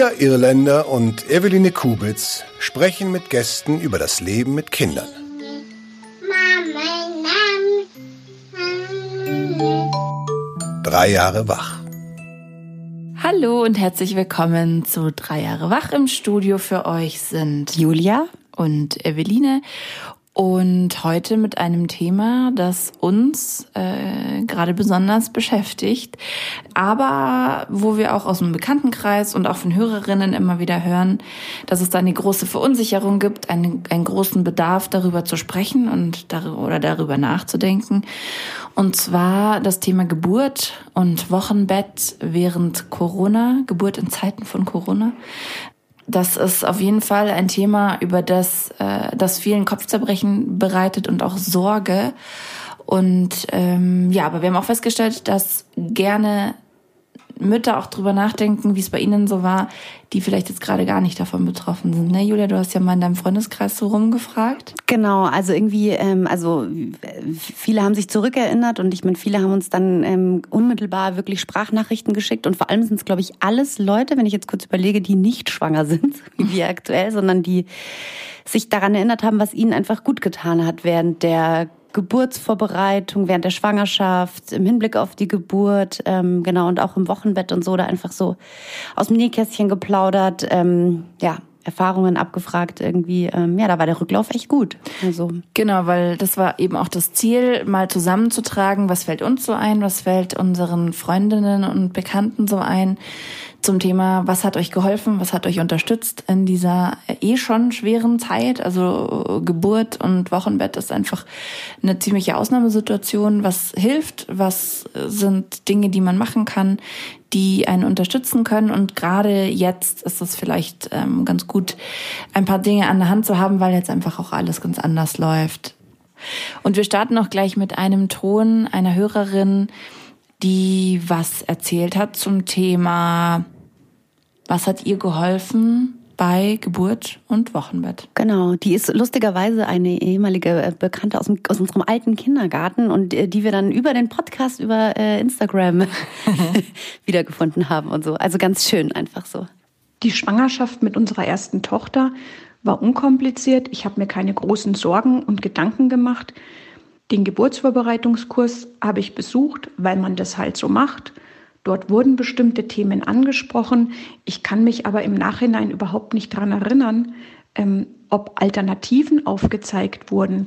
Julia Irländer und Eveline Kubitz sprechen mit Gästen über das Leben mit Kindern. 3 Jahre wach. Hallo und herzlich willkommen zu 3 Jahre wach. Im Studio für euch sind Julia und Eveline. Und heute mit einem Thema, das uns gerade besonders beschäftigt, aber wo wir auch aus dem Bekanntenkreis und auch von Hörerinnen immer wieder hören, dass es da eine große Verunsicherung gibt, einen großen Bedarf, darüber zu sprechen und darüber nachzudenken. Und zwar das Thema Geburt und Wochenbett während Corona, Geburt in Zeiten von Corona. Das ist auf jeden Fall ein Thema, über das vielen Kopfzerbrechen bereitet und auch Sorge. Und aber wir haben auch festgestellt, dass gerne Mütter auch drüber nachdenken, wie es bei ihnen so war, die vielleicht jetzt gerade gar nicht davon betroffen sind. Ne, Julia, du hast ja mal in deinem Freundeskreis so rumgefragt. Genau, also irgendwie, viele haben sich zurückerinnert und ich meine, viele haben uns dann unmittelbar wirklich Sprachnachrichten geschickt und vor allem sind es, glaube ich, alles Leute, wenn ich jetzt kurz überlege, die nicht schwanger sind, wie wir aktuell, sondern die sich daran erinnert haben, was ihnen einfach gut getan hat während der Geburtsvorbereitung, während der Schwangerschaft, im Hinblick auf die Geburt, und auch im Wochenbett und so, da einfach so aus dem Nähkästchen geplaudert, Erfahrungen abgefragt irgendwie. Da war der Rücklauf echt gut. Also. Genau, weil das war eben auch das Ziel, mal zusammenzutragen, was fällt uns so ein, was fällt unseren Freundinnen und Bekannten so ein zum Thema, was hat euch geholfen, was hat euch unterstützt in dieser schon schweren Zeit. Also Geburt und Wochenbett ist einfach eine ziemliche Ausnahmesituation. Was hilft, was sind Dinge, die man machen kann, die einen unterstützen können. Und gerade jetzt ist es vielleicht ganz gut, ein paar Dinge an der Hand zu haben, weil jetzt einfach auch alles ganz anders läuft. Und wir starten auch gleich mit einem Ton einer Hörerin, die was erzählt hat zum Thema, was hat ihr geholfen bei Geburt und Wochenbett? Genau, die ist lustigerweise eine ehemalige Bekannte aus unserem alten Kindergarten und die wir dann über den Podcast, über Instagram wiedergefunden haben und so. Also ganz schön einfach so. Die Schwangerschaft mit unserer ersten Tochter war unkompliziert. Ich habe mir keine großen Sorgen und Gedanken gemacht. Den Geburtsvorbereitungskurs habe ich besucht, weil man das halt so macht. Dort wurden bestimmte Themen angesprochen. Ich kann mich aber im Nachhinein überhaupt nicht daran erinnern, ob Alternativen aufgezeigt wurden.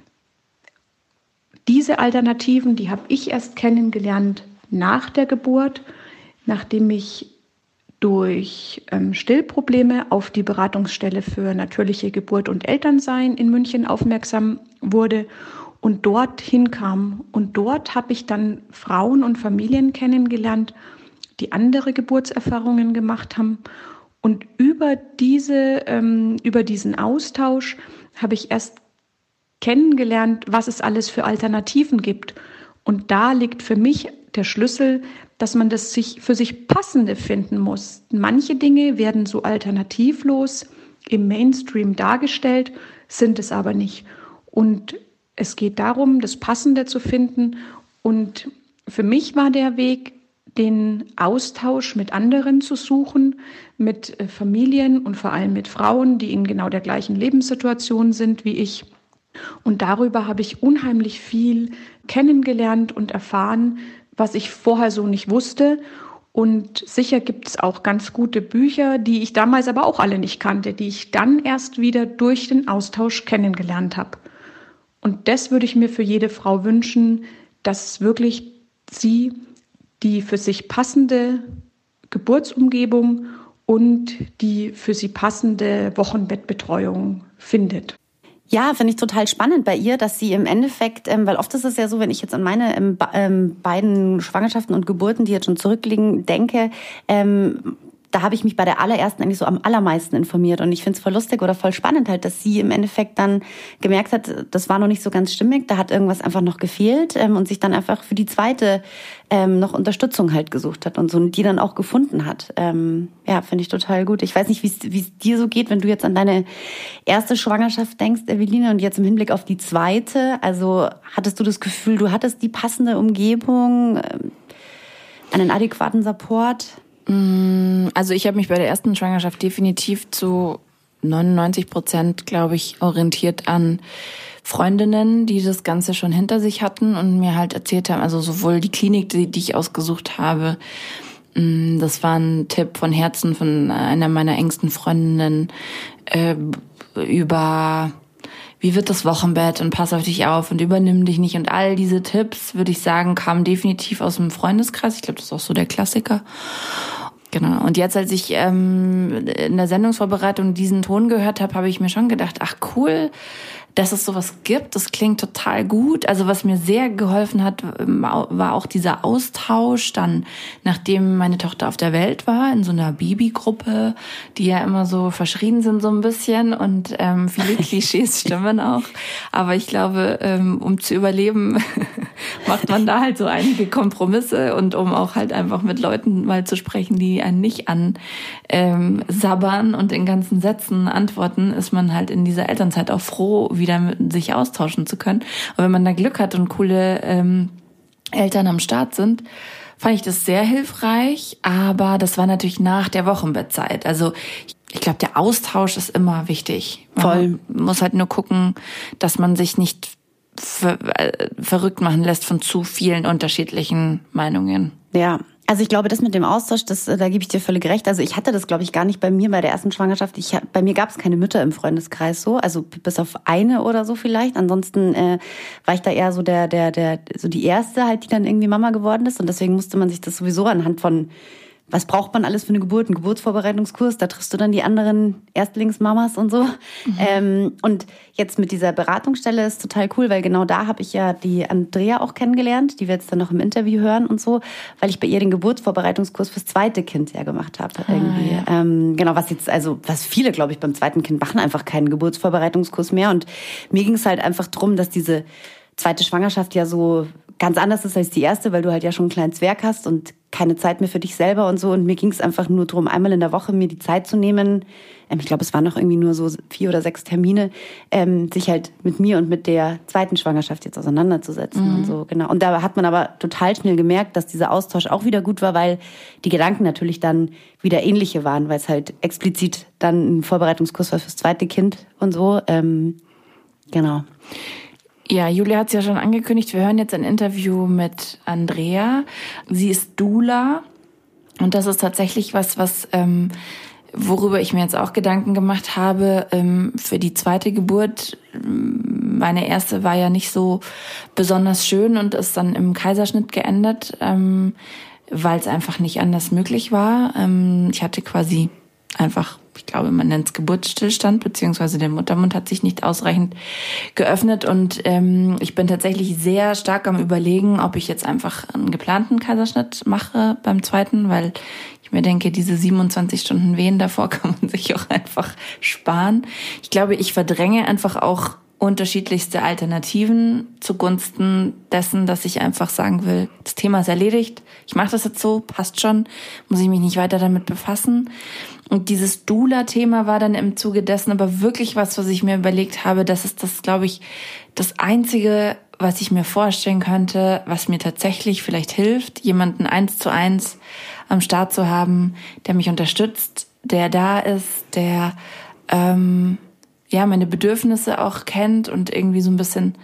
Diese Alternativen, die habe ich erst kennengelernt nach der Geburt, nachdem ich durch Stillprobleme auf die Beratungsstelle für natürliche Geburt und Elternsein in München aufmerksam wurde und dorthin kam. Und dort habe ich dann Frauen und Familien kennengelernt, die andere Geburtserfahrungen gemacht haben. Und über diesen Austausch habe ich erst kennengelernt, was es alles für Alternativen gibt. Und da liegt für mich der Schlüssel, dass man das für sich Passende finden muss. Manche Dinge werden so alternativlos im Mainstream dargestellt, sind es aber nicht. Und es geht darum, das Passende zu finden. Und für mich war der Weg, den Austausch mit anderen zu suchen, mit Familien und vor allem mit Frauen, die in genau der gleichen Lebenssituation sind wie ich. Und darüber habe ich unheimlich viel kennengelernt und erfahren, was ich vorher so nicht wusste. Und sicher gibt es auch ganz gute Bücher, die ich damals aber auch alle nicht kannte, die ich dann erst wieder durch den Austausch kennengelernt habe. Und das würde ich mir für jede Frau wünschen, dass wirklich sie die für sich passende Geburtsumgebung und die für sie passende Wochenbettbetreuung findet. Ja, finde ich total spannend bei ihr, dass sie im Endeffekt, weil oft ist es ja so, wenn ich jetzt an meine beiden Schwangerschaften und Geburten, die jetzt schon zurückliegen, denke, da habe ich mich bei der allerersten eigentlich so am allermeisten informiert. Und ich finde es voll lustig oder voll spannend halt, dass sie im Endeffekt dann gemerkt hat, das war noch nicht so ganz stimmig, da hat irgendwas einfach noch gefehlt und sich dann einfach für die zweite noch Unterstützung halt gesucht hat und so, und die dann auch gefunden hat. Ja, finde ich total gut. Ich weiß nicht, wie es dir so geht, wenn du jetzt an deine erste Schwangerschaft denkst, Eveline, und jetzt im Hinblick auf die zweite. Also hattest du das Gefühl, du hattest die passende Umgebung, einen adäquaten Support? Also ich habe mich bei der ersten Schwangerschaft definitiv zu 99%, glaube ich, orientiert an Freundinnen, die das Ganze schon hinter sich hatten und mir halt erzählt haben, also sowohl die Klinik, die ich ausgesucht habe, das war ein Tipp von Herzen von einer meiner engsten Freundinnen, über wie wird das Wochenbett und pass auf dich auf und übernimm dich nicht. Und all diese Tipps, würde ich sagen, kamen definitiv aus dem Freundeskreis. Ich glaube, das ist auch so der Klassiker. Genau. Und jetzt, als ich in der Sendungsvorbereitung diesen Ton gehört habe, habe ich mir schon gedacht, ach cool, dass es sowas gibt. Das klingt total gut. Also was mir sehr geholfen hat, war auch dieser Austausch dann, nachdem meine Tochter auf der Welt war, in so einer Babygruppe, die ja immer so verschrien sind so ein bisschen und viele Klischees stimmen auch. Aber ich glaube, um zu überleben, macht man da halt so einige Kompromisse und um auch halt einfach mit Leuten mal zu sprechen, die einen nicht sabbern und in ganzen Sätzen antworten, ist man halt in dieser Elternzeit auch froh, wieder mit sich austauschen zu können. Und wenn man da Glück hat und coole Eltern am Start sind, fand ich das sehr hilfreich. Aber das war natürlich nach der Wochenbettzeit. Also ich glaube, der Austausch ist immer wichtig. Man muss halt nur gucken, dass man sich nicht verrückt machen lässt von zu vielen unterschiedlichen Meinungen. Ja. Also ich glaube, das mit dem Austausch, da gebe ich dir völlig recht. Also ich hatte das, glaube ich, gar nicht bei mir bei der ersten Schwangerschaft. Bei mir gab es keine Mütter im Freundeskreis so, also bis auf eine oder so vielleicht. Ansonsten war ich da eher so so die erste halt, die dann irgendwie Mama geworden ist. Und deswegen musste man sich das sowieso anhand von, was braucht man alles für eine Geburt, einen Geburtsvorbereitungskurs, da triffst du dann die anderen Erstlingsmamas und so. Und jetzt mit dieser Beratungsstelle ist total cool, weil genau da habe ich ja die Andrea auch kennengelernt, die wir jetzt dann noch im Interview hören und so, weil ich bei ihr den Geburtsvorbereitungskurs fürs zweite Kind ja gemacht habe. Ja. Genau, was viele, glaube ich, beim zweiten Kind machen, einfach keinen Geburtsvorbereitungskurs mehr. Und mir ging es halt einfach drum, dass diese zweite Schwangerschaft ja so ganz anders ist als die erste, weil du halt ja schon einen kleinen Zwerg hast und keine Zeit mehr für dich selber und so. Und mir ging es einfach nur darum, einmal in der Woche mir die Zeit zu nehmen. Ich glaube, es waren noch irgendwie nur so 4 oder 6 Termine, sich halt mit mir und mit der zweiten Schwangerschaft jetzt auseinanderzusetzen und so. Genau. Und da hat man aber total schnell gemerkt, dass dieser Austausch auch wieder gut war, weil die Gedanken natürlich dann wieder ähnliche waren, weil es halt explizit dann ein Vorbereitungskurs war fürs zweite Kind und so. Genau. Ja, Julia hat es ja schon angekündigt, wir hören jetzt ein Interview mit Andrea. Sie ist Doula und das ist tatsächlich was worüber ich mir jetzt auch Gedanken gemacht habe für die zweite Geburt. Meine erste war ja nicht so besonders schön und ist dann im Kaiserschnitt geendet, weil es einfach nicht anders möglich war. Ich hatte quasi einfach, ich glaube, man nennt es Geburtsstillstand, beziehungsweise der Muttermund hat sich nicht ausreichend geöffnet und ich bin tatsächlich sehr stark am Überlegen, ob ich jetzt einfach einen geplanten Kaiserschnitt mache beim zweiten, weil ich mir denke, diese 27 Stunden Wehen davor kann man sich auch einfach sparen. Ich glaube, ich verdränge einfach auch unterschiedlichste Alternativen zugunsten dessen, dass ich einfach sagen will, das Thema ist erledigt, ich mache das jetzt so, passt schon, muss ich mich nicht weiter damit befassen. Und dieses Doula-Thema war dann im Zuge dessen aber wirklich was ich mir überlegt habe, das ist das, glaube ich, das Einzige, was ich mir vorstellen könnte, was mir tatsächlich vielleicht hilft, jemanden 1:1 am Start zu haben, der mich unterstützt, der da ist, der meine Bedürfnisse auch kennt und irgendwie so ein bisschen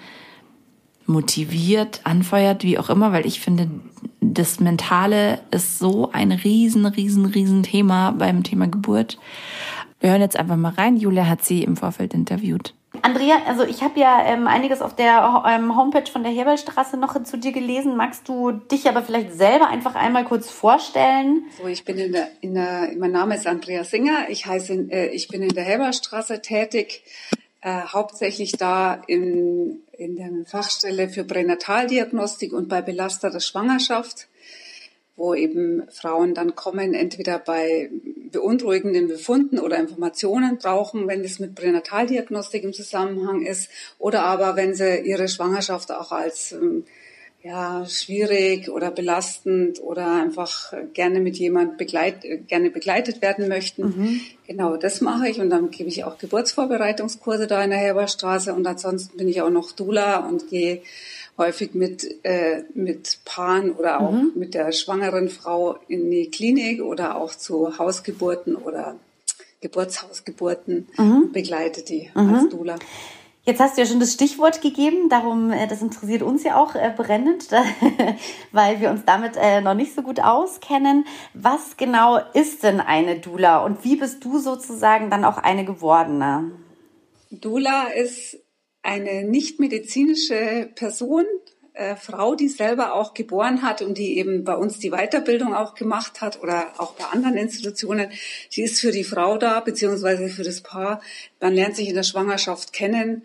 motiviert, anfeuert, wie auch immer, weil ich finde, das Mentale ist so ein riesen Thema beim Thema Geburt. Wir hören jetzt einfach mal rein. Julia hat sie im Vorfeld interviewt. Andrea, also ich habe ja einiges auf der Homepage von der Heberlstraße noch zu dir gelesen. Magst du dich aber vielleicht selber einfach einmal kurz vorstellen? So, ich bin mein Name ist Andrea Singer. Ich bin in der Heberlstraße tätig, hauptsächlich da in der Fachstelle für Pränataldiagnostik und bei belasteter Schwangerschaft, wo eben Frauen dann kommen, entweder bei beunruhigenden Befunden oder Informationen brauchen, wenn es mit Pränataldiagnostik im Zusammenhang ist, oder aber wenn sie ihre Schwangerschaft auch als schwierig oder belastend oder einfach gerne mit jemand begleitet werden möchten. Genau, das mache ich und dann gebe ich auch Geburtsvorbereitungskurse da in der Herberstraße und ansonsten bin ich auch noch Doula und gehe häufig mit Paaren oder auch mit der schwangeren Frau in die Klinik oder auch zu Hausgeburten oder Geburtshausgeburten und begleite die als Doula. Jetzt hast du ja schon das Stichwort gegeben, darum, das interessiert uns ja auch brennend, weil wir uns damit noch nicht so gut auskennen. Was genau ist denn eine Doula und wie bist du sozusagen dann auch eine gewordene? Doula ist eine nicht-medizinische Person, Frau, die selber auch geboren hat und die eben bei uns die Weiterbildung auch gemacht hat oder auch bei anderen Institutionen. Sie ist für die Frau da, beziehungsweise für das Paar. Man lernt sich in der Schwangerschaft kennen.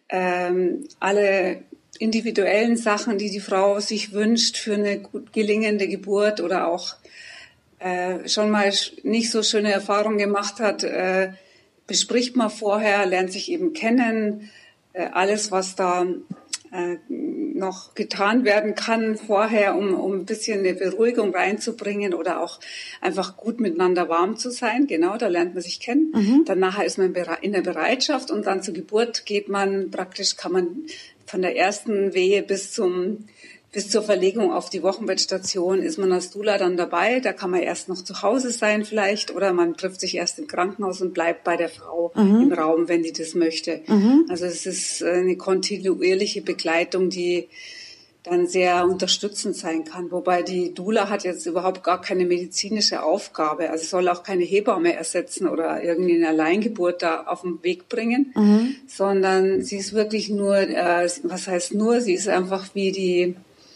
Alle individuellen Sachen, die die Frau sich wünscht für eine gut gelingende Geburt oder auch schon mal nicht so schöne Erfahrungen gemacht hat, bespricht man vorher, lernt sich eben kennen. Alles, was da noch getan werden kann vorher, um ein bisschen eine Beruhigung reinzubringen oder auch einfach gut miteinander warm zu sein. Genau, da lernt man sich kennen. Dann nachher ist man in der Bereitschaft und dann zur Geburt kann man von der ersten Wehe bis zur Verlegung auf die Wochenbettstation ist man als Doula dann dabei. Da kann man erst noch zu Hause sein vielleicht oder man trifft sich erst im Krankenhaus und bleibt bei der Frau im Raum, wenn die das möchte. Also es ist eine kontinuierliche Begleitung, die dann sehr unterstützend sein kann. Wobei die Doula hat jetzt überhaupt gar keine medizinische Aufgabe. Also soll auch keine Hebamme ersetzen oder irgendwie eine Alleingeburt da auf den Weg bringen, sondern sie ist wirklich nur, sie ist einfach wie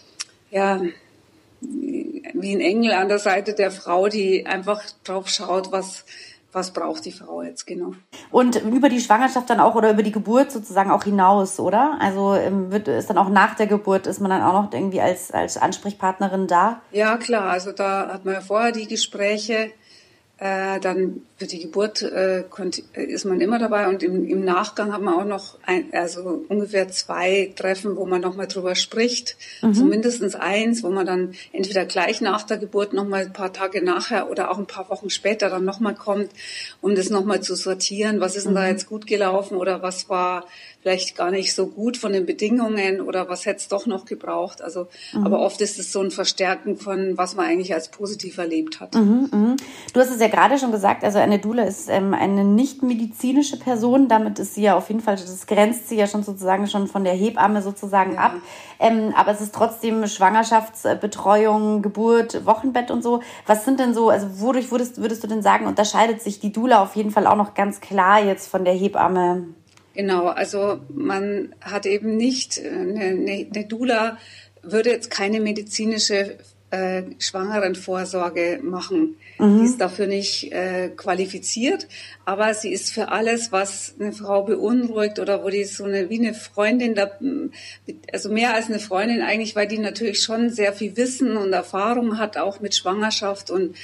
ein Engel an der Seite der Frau, die einfach drauf schaut, was braucht die Frau jetzt genau. Und über die Schwangerschaft dann auch oder über die Geburt sozusagen auch hinaus, oder? Also ist dann auch nach der Geburt, ist man dann auch noch irgendwie als Ansprechpartnerin da? Ja, klar. Also da hat man ja vorher die Gespräche. Dann für die Geburt ist man immer dabei und im Nachgang hat man auch noch ungefähr 2 Treffen, wo man nochmal drüber spricht, also mindestens 1, wo man dann entweder gleich nach der Geburt nochmal ein paar Tage nachher oder auch ein paar Wochen später dann nochmal kommt, um das nochmal zu sortieren, was ist denn da jetzt gut gelaufen oder was war vielleicht gar nicht so gut von den Bedingungen oder was hätte es doch noch gebraucht. Also, aber oft ist es so ein Verstärken von, was man eigentlich als positiv erlebt hat. Du hast es ja gerade schon gesagt, also eine Doula ist eine nicht medizinische Person, damit ist sie ja auf jeden Fall, das grenzt sie ja schon sozusagen schon von der Hebamme sozusagen ab. Aber es ist trotzdem Schwangerschaftsbetreuung, Geburt, Wochenbett und so. Was sind denn so, also wodurch würdest du denn sagen, unterscheidet sich die Doula auf jeden Fall auch noch ganz klar jetzt von der Hebamme? Genau, also man hat eben nicht, eine Doula würde jetzt keine medizinische Schwangerenvorsorge machen. Die ist dafür nicht qualifiziert, aber sie ist für alles, was eine Frau beunruhigt oder wo die wie eine Freundin, also mehr als eine Freundin eigentlich, weil die natürlich schon sehr viel Wissen und Erfahrung hat, auch mit Schwangerschaft und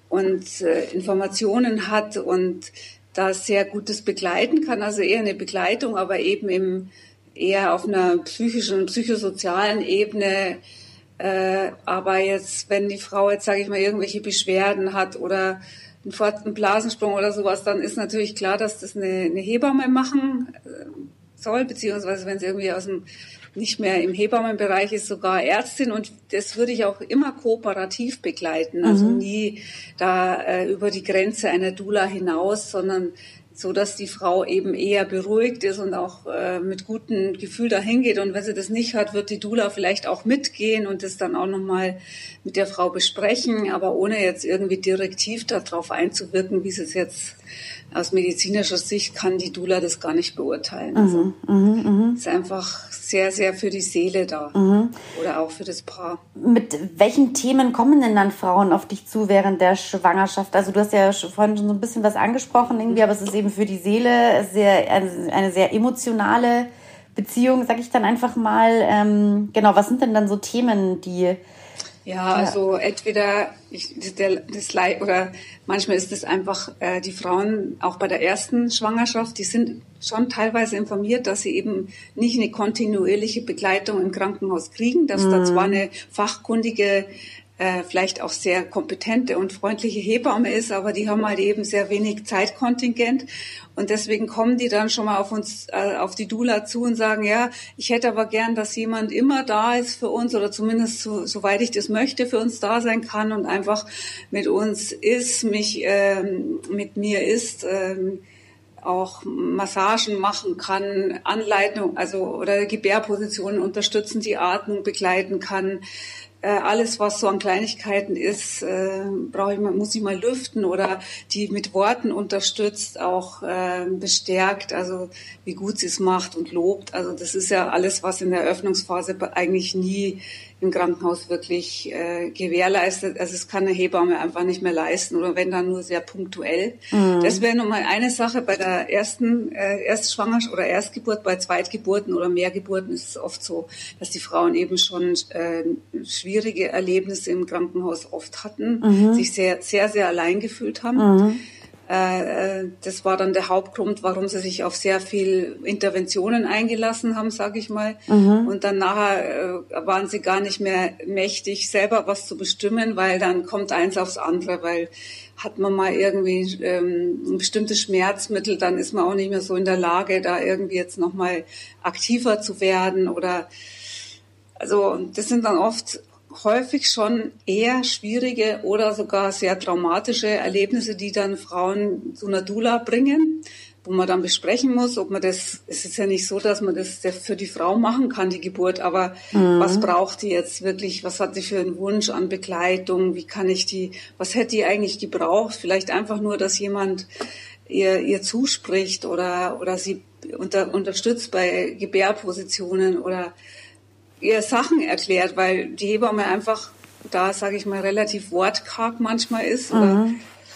Informationen hat und da sehr gutes begleiten kann, also eher eine Begleitung, aber eben eher auf einer psychosozialen Ebene. Aber jetzt, wenn die Frau jetzt, sage ich mal, irgendwelche Beschwerden hat oder einen Blasensprung oder sowas, dann ist natürlich klar, dass das eine Hebamme machen soll, beziehungsweise wenn sie irgendwie nicht mehr im Hebammenbereich ist, sogar Ärztin, und das würde ich auch immer kooperativ begleiten, also nie da über die Grenze einer Doula hinaus, sondern so, dass die Frau eben eher beruhigt ist und auch mit gutem Gefühl dahin geht. Und wenn sie das nicht hat, wird die Doula vielleicht auch mitgehen und das dann auch nochmal mit der Frau besprechen, aber ohne jetzt irgendwie direktiv darauf einzuwirken, wie es jetzt aus medizinischer Sicht kann die Doula das gar nicht beurteilen. Also ist einfach sehr, sehr für die Seele da oder auch für das Paar. Mit welchen Themen kommen denn dann Frauen auf dich zu während der Schwangerschaft? Also du hast ja vorhin schon so ein bisschen was angesprochen irgendwie, aber es ist eben für die Seele eine sehr emotionale Beziehung, sag ich dann einfach mal. Genau, was sind denn dann so Themen, die Ja, also entweder oder manchmal ist es einfach, die Frauen auch bei der ersten Schwangerschaft, die sind schon teilweise informiert, dass sie eben nicht eine kontinuierliche Begleitung im Krankenhaus kriegen, dass da zwar eine fachkundige, vielleicht auch sehr kompetente und freundliche Hebamme ist, aber die haben halt eben sehr wenig Zeitkontingent und deswegen kommen die dann schon mal auf uns, auf die Doula zu und sagen, ja, ich hätte aber gern, dass jemand immer da ist für uns oder zumindest soweit ich das möchte, für uns da sein kann und einfach mit uns ist, mit mir ist, auch Massagen machen kann, Anleitung, also oder Gebärpositionen unterstützen, die Atmung begleiten kann. Alles, was so an Kleinigkeiten ist, muss ich mal lüften oder die mit Worten unterstützt, auch bestärkt, also wie gut sie es macht und lobt. Also das ist ja alles, was in der Eröffnungsphase eigentlich nie im Krankenhaus wirklich gewährleistet. Also es kann eine Hebamme einfach nicht mehr leisten oder wenn dann nur sehr punktuell. Das wäre nochmal eine Sache bei der Erstschwangerschaft oder Erstgeburt. Bei Zweitgeburten oder Mehrgeburten ist es oft so, dass die Frauen eben schon schwierige Erlebnisse im Krankenhaus oft hatten, sich sehr, sehr, sehr allein gefühlt haben. Das war dann der Hauptgrund, warum sie sich auf sehr viel Interventionen eingelassen haben, sage ich mal. Und dann nachher waren sie gar nicht mehr mächtig, selber was zu bestimmen, weil dann kommt eins aufs andere, weil hat man mal irgendwie ein bestimmtes Schmerzmittel, dann ist man auch nicht mehr so in der Lage, da irgendwie jetzt nochmal aktiver zu werden oder also das sind dann häufig schon eher schwierige oder sogar sehr traumatische Erlebnisse, die dann Frauen zu einer Doula bringen, wo man dann besprechen muss, ob man es ist ja nicht so, dass man das für die Frau machen kann, die Geburt, aber was braucht die jetzt wirklich, was hat sie für einen Wunsch an Begleitung, was hätte die eigentlich gebraucht, vielleicht einfach nur, dass jemand ihr zuspricht oder sie unterstützt bei Gebärpositionen oder ihr Sachen erklärt, weil die Hebamme einfach da, sage ich mal, relativ wortkarg manchmal ist. Oder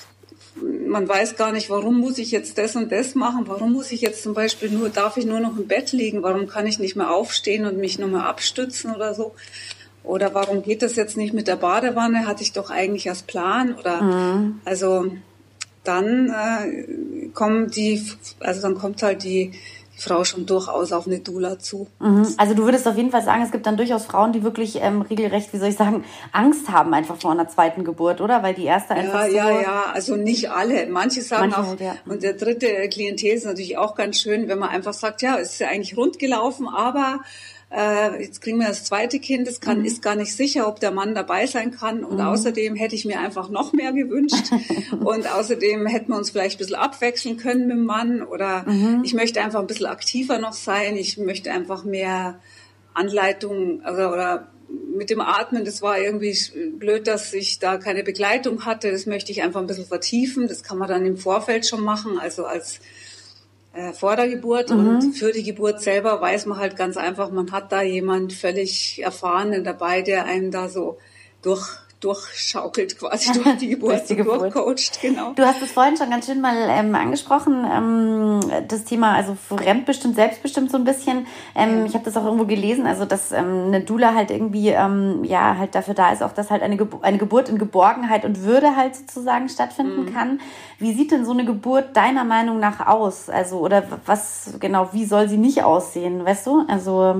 man weiß gar nicht, warum muss ich jetzt das und das machen? Warum muss ich jetzt zum Beispiel darf ich nur noch im Bett liegen? Warum kann ich nicht mehr aufstehen und mich nur mal abstützen oder so? Oder warum geht das jetzt nicht mit der Badewanne? Hatte ich doch eigentlich als Plan oder, also dann kommt halt die Frau schon durchaus auf eine Doula zu. Also du würdest auf jeden Fall sagen, es gibt dann durchaus Frauen, die wirklich regelrecht, wie soll ich sagen, Angst haben einfach vor einer zweiten Geburt, oder? Weil die erste einfach Ja, also nicht alle. Manche sagen auch, halt, ja. Und der dritte Klientel ist natürlich auch ganz schön, wenn man einfach sagt, ja, es ist ja eigentlich rund gelaufen, aber jetzt kriegen wir das zweite Kind, ist gar nicht sicher, ob der Mann dabei sein kann und außerdem hätte ich mir einfach noch mehr gewünscht und außerdem hätten wir uns vielleicht ein bisschen abwechseln können mit dem Mann oder ich möchte einfach ein bisschen aktiver noch sein, ich möchte einfach mehr Anleitung oder mit dem Atmen, das war irgendwie blöd, dass ich da keine Begleitung hatte, das möchte ich einfach ein bisschen vertiefen, das kann man dann im Vorfeld schon machen, also als vor der Geburt und für die Geburt selber weiß man halt ganz einfach, man hat da jemand völlig Erfahrenen dabei, der einem da so durchschaukelt quasi durch die Geburt, durchcoacht, genau. Du hast es vorhin schon ganz schön mal angesprochen, das Thema, also fremdbestimmt, selbstbestimmt so ein bisschen. Ich habe das auch irgendwo gelesen, also dass eine Doula halt irgendwie halt dafür da ist, auch dass halt eine Geburt in Geborgenheit und Würde halt sozusagen stattfinden kann. Wie sieht denn so eine Geburt deiner Meinung nach aus? Also oder was genau, wie soll sie nicht aussehen, weißt du? Also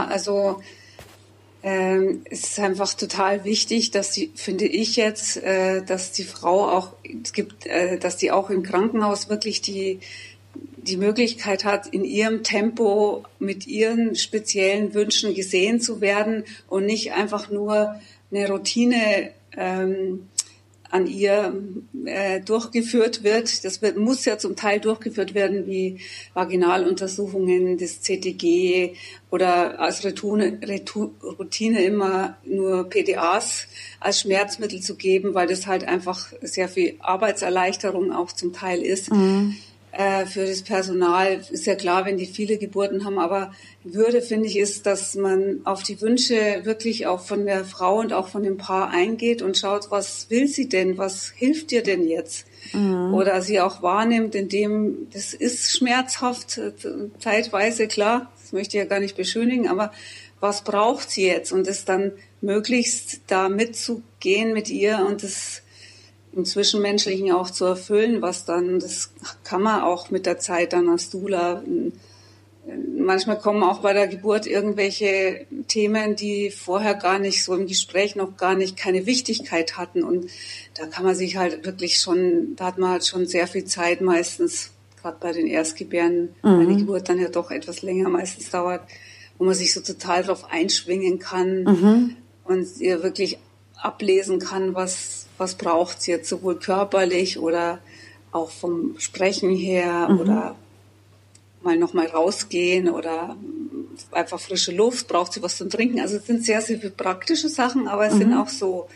es ist einfach total wichtig, dass dass die Frau auch, dass die auch im Krankenhaus wirklich die Möglichkeit hat, in ihrem Tempo mit ihren speziellen Wünschen gesehen zu werden und nicht einfach nur eine Routine an ihr durchgeführt wird. Das muss ja zum Teil durchgeführt werden, wie Vaginaluntersuchungen, das CTG oder als Routine immer nur PDAs als Schmerzmittel zu geben, weil das halt einfach sehr viel Arbeitserleichterung auch zum Teil ist. für das Personal. Ist ja klar, wenn die viele Geburten haben, aber Würde, finde ich, ist, dass man auf die Wünsche wirklich auch von der Frau und auch von dem Paar eingeht und schaut, was will sie denn, was hilft dir denn jetzt? Oder sie auch wahrnimmt, indem, das ist schmerzhaft, zeitweise, klar, das möchte ich ja gar nicht beschönigen, aber was braucht sie jetzt? Und es dann möglichst da mitzugehen mit ihr und das im Zwischenmenschlichen auch zu erfüllen, was dann, das kann man auch mit der Zeit dann als Doula. Manchmal kommen auch bei der Geburt irgendwelche Themen, die vorher gar nicht so im Gespräch noch gar nicht keine Wichtigkeit hatten. Und da kann man sich halt wirklich schon, da hat man halt schon sehr viel Zeit meistens, gerade bei den Erstgebären, weil die Geburt dann ja doch etwas länger meistens dauert, wo man sich so total drauf einschwingen kann und ihr wirklich ablesen kann, was braucht sie jetzt, sowohl körperlich oder auch vom Sprechen her oder noch mal rausgehen oder einfach frische Luft, braucht sie was zum Trinken. Also es sind sehr, sehr viele praktische Sachen, aber es sind auch so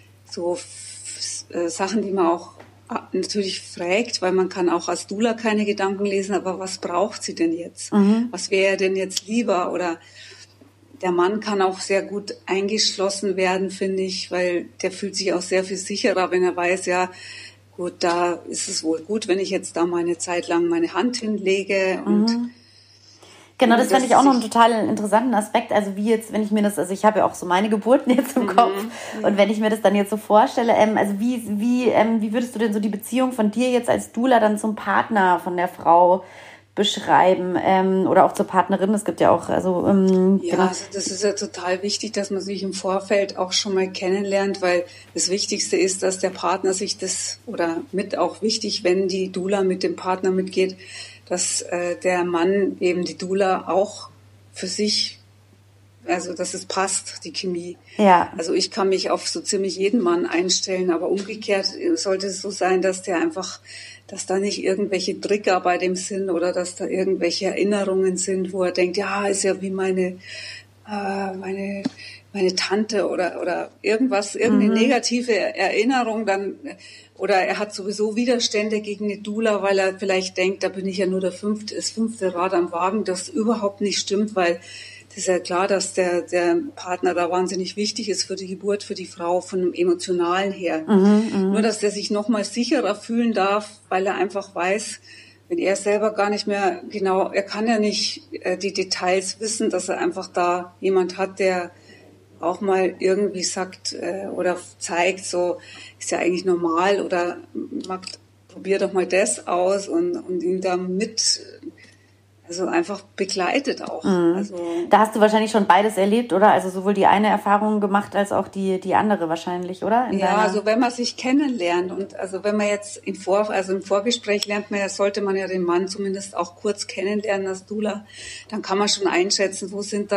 Sachen, die man auch natürlich fragt, weil man kann auch als Doula keine Gedanken lesen, aber was braucht sie denn jetzt? Was wäre denn jetzt lieber? Oder der Mann kann auch sehr gut eingeschlossen werden, finde ich, weil der fühlt sich auch sehr viel sicherer, wenn er weiß, ja, gut, da ist es wohl gut, wenn ich jetzt da mal eine Zeit lang meine Hand hinlege und genau, das fand ich auch noch einen total interessanten Aspekt. Also wie jetzt, wenn ich mir das, also ich habe ja auch so meine Geburten jetzt im Kopf und wenn ich mir das dann jetzt so vorstelle, also wie würdest du denn so die Beziehung von dir jetzt als Doula dann zum Partner von der Frau beschreiben oder auch zur Partnerin? Es gibt ja auch, also ja, also das ist ja total wichtig, dass man sich im Vorfeld auch schon mal kennenlernt, weil das Wichtigste ist, dass der Partner sich das, oder mit auch wichtig, wenn die Doula mit dem Partner mitgeht, dass der Mann eben die Doula auch für sich, also dass es passt, die Chemie. Ja. Also ich kann mich auf so ziemlich jeden Mann einstellen, aber umgekehrt sollte es so sein, dass da nicht irgendwelche Trigger bei dem sind oder dass da irgendwelche Erinnerungen sind, wo er denkt, ja, ist ja wie meine Tante oder irgendwas, irgendeine negative Erinnerung dann, oder er hat sowieso Widerstände gegen eine Doula, weil er vielleicht denkt, da bin ich ja nur das fünfte Rad am Wagen, das überhaupt nicht stimmt, weil das ist ja klar, dass der Partner da wahnsinnig wichtig ist für die Geburt, für die Frau, von dem Emotionalen her. Nur, dass der sich noch mal sicherer fühlen darf, weil er einfach weiß, wenn er selber gar nicht mehr genau, er kann ja nicht die Details wissen, dass er einfach da jemand hat, der auch mal irgendwie sagt oder zeigt, so ist ja eigentlich normal oder probier doch mal das aus und ihn da mit, also einfach begleitet auch. Also, da hast du wahrscheinlich schon beides erlebt, oder? Also sowohl die eine Erfahrung gemacht als auch die andere wahrscheinlich, oder? Also wenn man sich kennenlernt und also wenn man jetzt im Vorgespräch lernt man ja, sollte man ja den Mann zumindest auch kurz kennenlernen als Doula, dann kann man schon einschätzen, was sind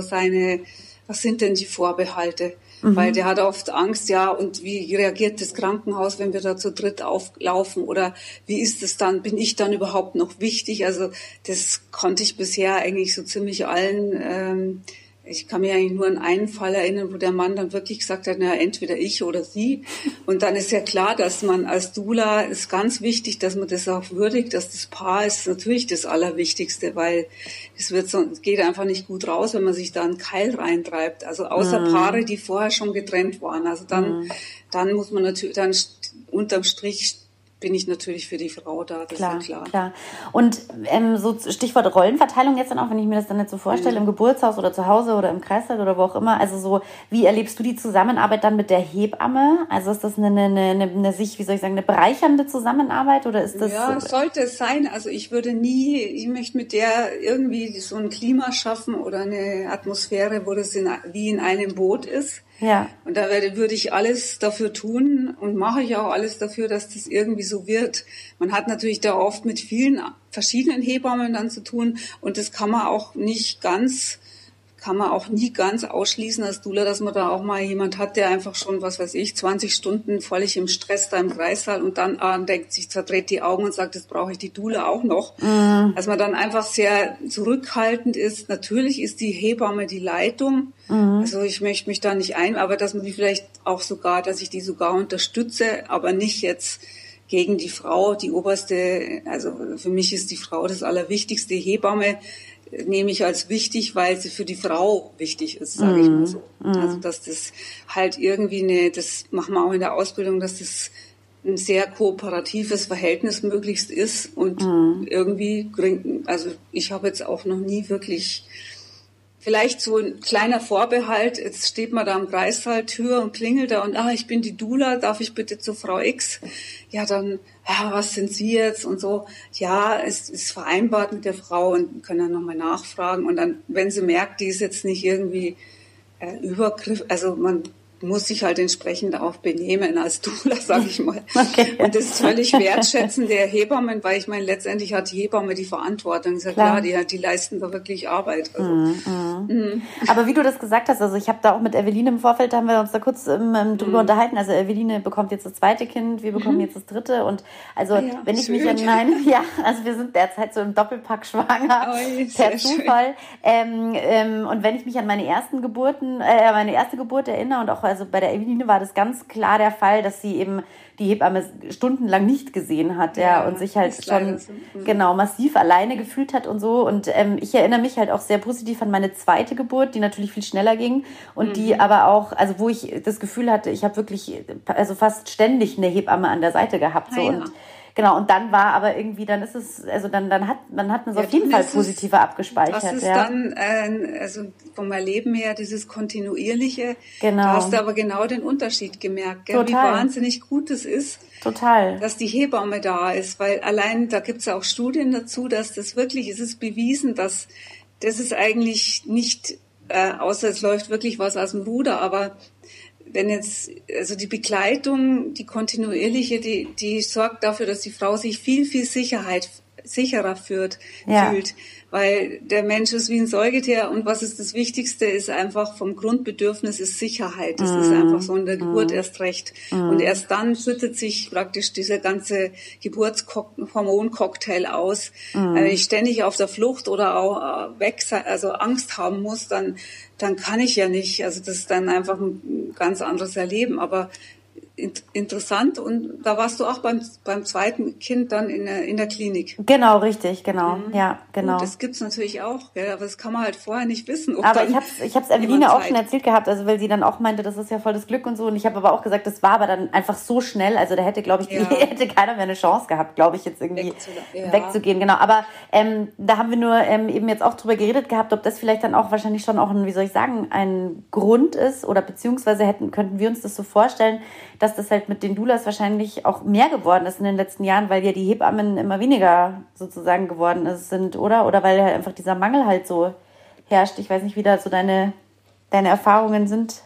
denn die Vorbehalte? Weil der hat oft Angst, ja, und wie reagiert das Krankenhaus, wenn wir da zu dritt auflaufen? Oder wie ist es dann, bin ich dann überhaupt noch wichtig? Also das konnte ich bisher eigentlich so ziemlich allen, ich kann mich eigentlich nur an einen Fall erinnern, wo der Mann dann wirklich gesagt hat, na, entweder ich oder sie. Und dann ist ja klar, dass man als Doula, ist ganz wichtig, dass man das auch würdigt, dass das Paar ist natürlich das Allerwichtigste, weil es geht einfach nicht gut raus, wenn man sich da einen Keil reintreibt. Also außer Paare, die vorher schon getrennt waren. Also dann muss man natürlich, dann unterm Strich bin ich natürlich für die Frau da, das ist ja klar. Und so Stichwort Rollenverteilung jetzt dann auch, wenn ich mir das dann nicht so vorstelle, im Geburtshaus oder zu Hause oder im Kreissaal oder wo auch immer, also so, wie erlebst du die Zusammenarbeit dann mit der Hebamme? Also ist das eine bereichernde Zusammenarbeit oder ist das... Ja, sollte es sein. Also ich möchte mit der irgendwie so ein Klima schaffen oder eine Atmosphäre, wo das wie in einem Boot ist. Ja. Und da würde ich alles dafür tun und mache ich auch alles dafür, dass das irgendwie so wird. Man hat natürlich da oft mit vielen verschiedenen Hebammen dann zu tun und das kann man auch nie ganz ausschließen als Doula, dass man da auch mal jemand hat, der einfach schon, 20 Stunden völlig im Stress da im Kreissaal und dann denkt sich, verdreht die Augen und sagt, das brauche ich die Doula auch noch. Dass man dann einfach sehr zurückhaltend ist. Natürlich ist die Hebamme die Leitung. Also ich möchte mich da nicht aber dass man die vielleicht auch dass ich die sogar unterstütze, aber nicht jetzt gegen die Frau, die oberste, also für mich ist die Frau das Allerwichtigste. Hebamme nehme ich als wichtig, weil sie für die Frau wichtig ist, sage ich mal so. Also dass das halt irgendwie das machen wir auch in der Ausbildung, dass das ein sehr kooperatives Verhältnis möglichst ist und irgendwie, also ich habe jetzt auch noch nie wirklich, vielleicht so ein kleiner Vorbehalt, jetzt steht man da am Kreissaaltür und klingelt da und ich bin die Doula, darf ich bitte zu Frau X? Ja, dann, was sind Sie jetzt? Und so, ja, es ist vereinbart mit der Frau und können dann nochmal nachfragen. Und dann, wenn sie merkt, die ist jetzt nicht irgendwie Übergriff, also man muss sich halt entsprechend auch benehmen als Doula, sage ich mal. Okay. Und das ist völlig wertschätzend der Hebammen, weil ich meine, letztendlich hat die Hebamme die Verantwortung. Ist ja klar, die leisten da wirklich Arbeit. Also. Aber wie du das gesagt hast, also ich habe da auch mit Eveline im Vorfeld, haben wir uns da kurz drüber unterhalten. Also Eveline bekommt jetzt das zweite Kind, wir bekommen jetzt das dritte. Und also wenn ich mich also wir sind derzeit so im Doppelpack schwanger, per Zufall. Und wenn ich mich an meine erste Geburt erinnere und auch also bei der Eveline war das ganz klar der Fall, dass sie eben die Hebamme stundenlang nicht gesehen hat, und sich halt schon massiv alleine gefühlt hat und so. Und ich erinnere mich halt auch sehr positiv an meine zweite Geburt, die natürlich viel schneller ging und die aber auch, also wo ich das Gefühl hatte, ich habe wirklich also fast ständig eine Hebamme an der Seite gehabt. So. Und genau, und dann war aber irgendwie, dann ist es, also dann hat man es auf jeden Fall positiver abgespeichert. Das ist dann, also vom Erleben her, dieses Kontinuierliche, da hast du aber genau den Unterschied gemerkt, gell? Wie wahnsinnig gut es ist, dass die Hebamme da ist, weil allein, da gibt es auch Studien dazu, dass das wirklich, es ist bewiesen, dass das ist eigentlich nicht, außer es läuft wirklich was aus dem Ruder, aber wenn jetzt, also die Begleitung, die kontinuierliche, die sorgt dafür, dass die Frau sich viel, viel sicherer fühlt, weil der Mensch ist wie ein Säugetier und was ist das Wichtigste, ist einfach vom Grundbedürfnis ist Sicherheit. Das ist einfach so in der Geburt erst recht. Und erst dann schüttet sich praktisch dieser ganze Geburtshormoncocktail aus. Wenn ich ständig auf der Flucht oder auch also Angst haben muss, dann kann ich ja nicht. Also das ist dann einfach ein ganz anderes Erleben. Aber interessant, und da warst du auch beim zweiten Kind dann in der Klinik. Genau, richtig, genau. Ja, genau. Gut, das gibt's natürlich auch, gell? Aber das kann man halt vorher nicht wissen. Aber ich hab's Eveline auch schon erzählt gehabt, also weil sie dann auch meinte, das ist ja voll das Glück und so. Und ich habe aber auch gesagt, das war aber dann einfach so schnell, also da hätte, glaube ich, hätte keiner mehr eine Chance gehabt, glaube ich, jetzt irgendwie wegzugehen. Genau. Aber da haben wir nur eben jetzt auch drüber geredet gehabt, ob das vielleicht dann auch wahrscheinlich schon auch ein, wie soll ich sagen, ein Grund ist oder beziehungsweise könnten wir uns das so vorstellen, dass das halt mit den Doulas wahrscheinlich auch mehr geworden ist in den letzten Jahren, weil ja die Hebammen immer weniger sozusagen geworden sind, oder? Oder weil halt einfach dieser Mangel halt so herrscht. Ich weiß nicht, wie da so deine Erfahrungen sind.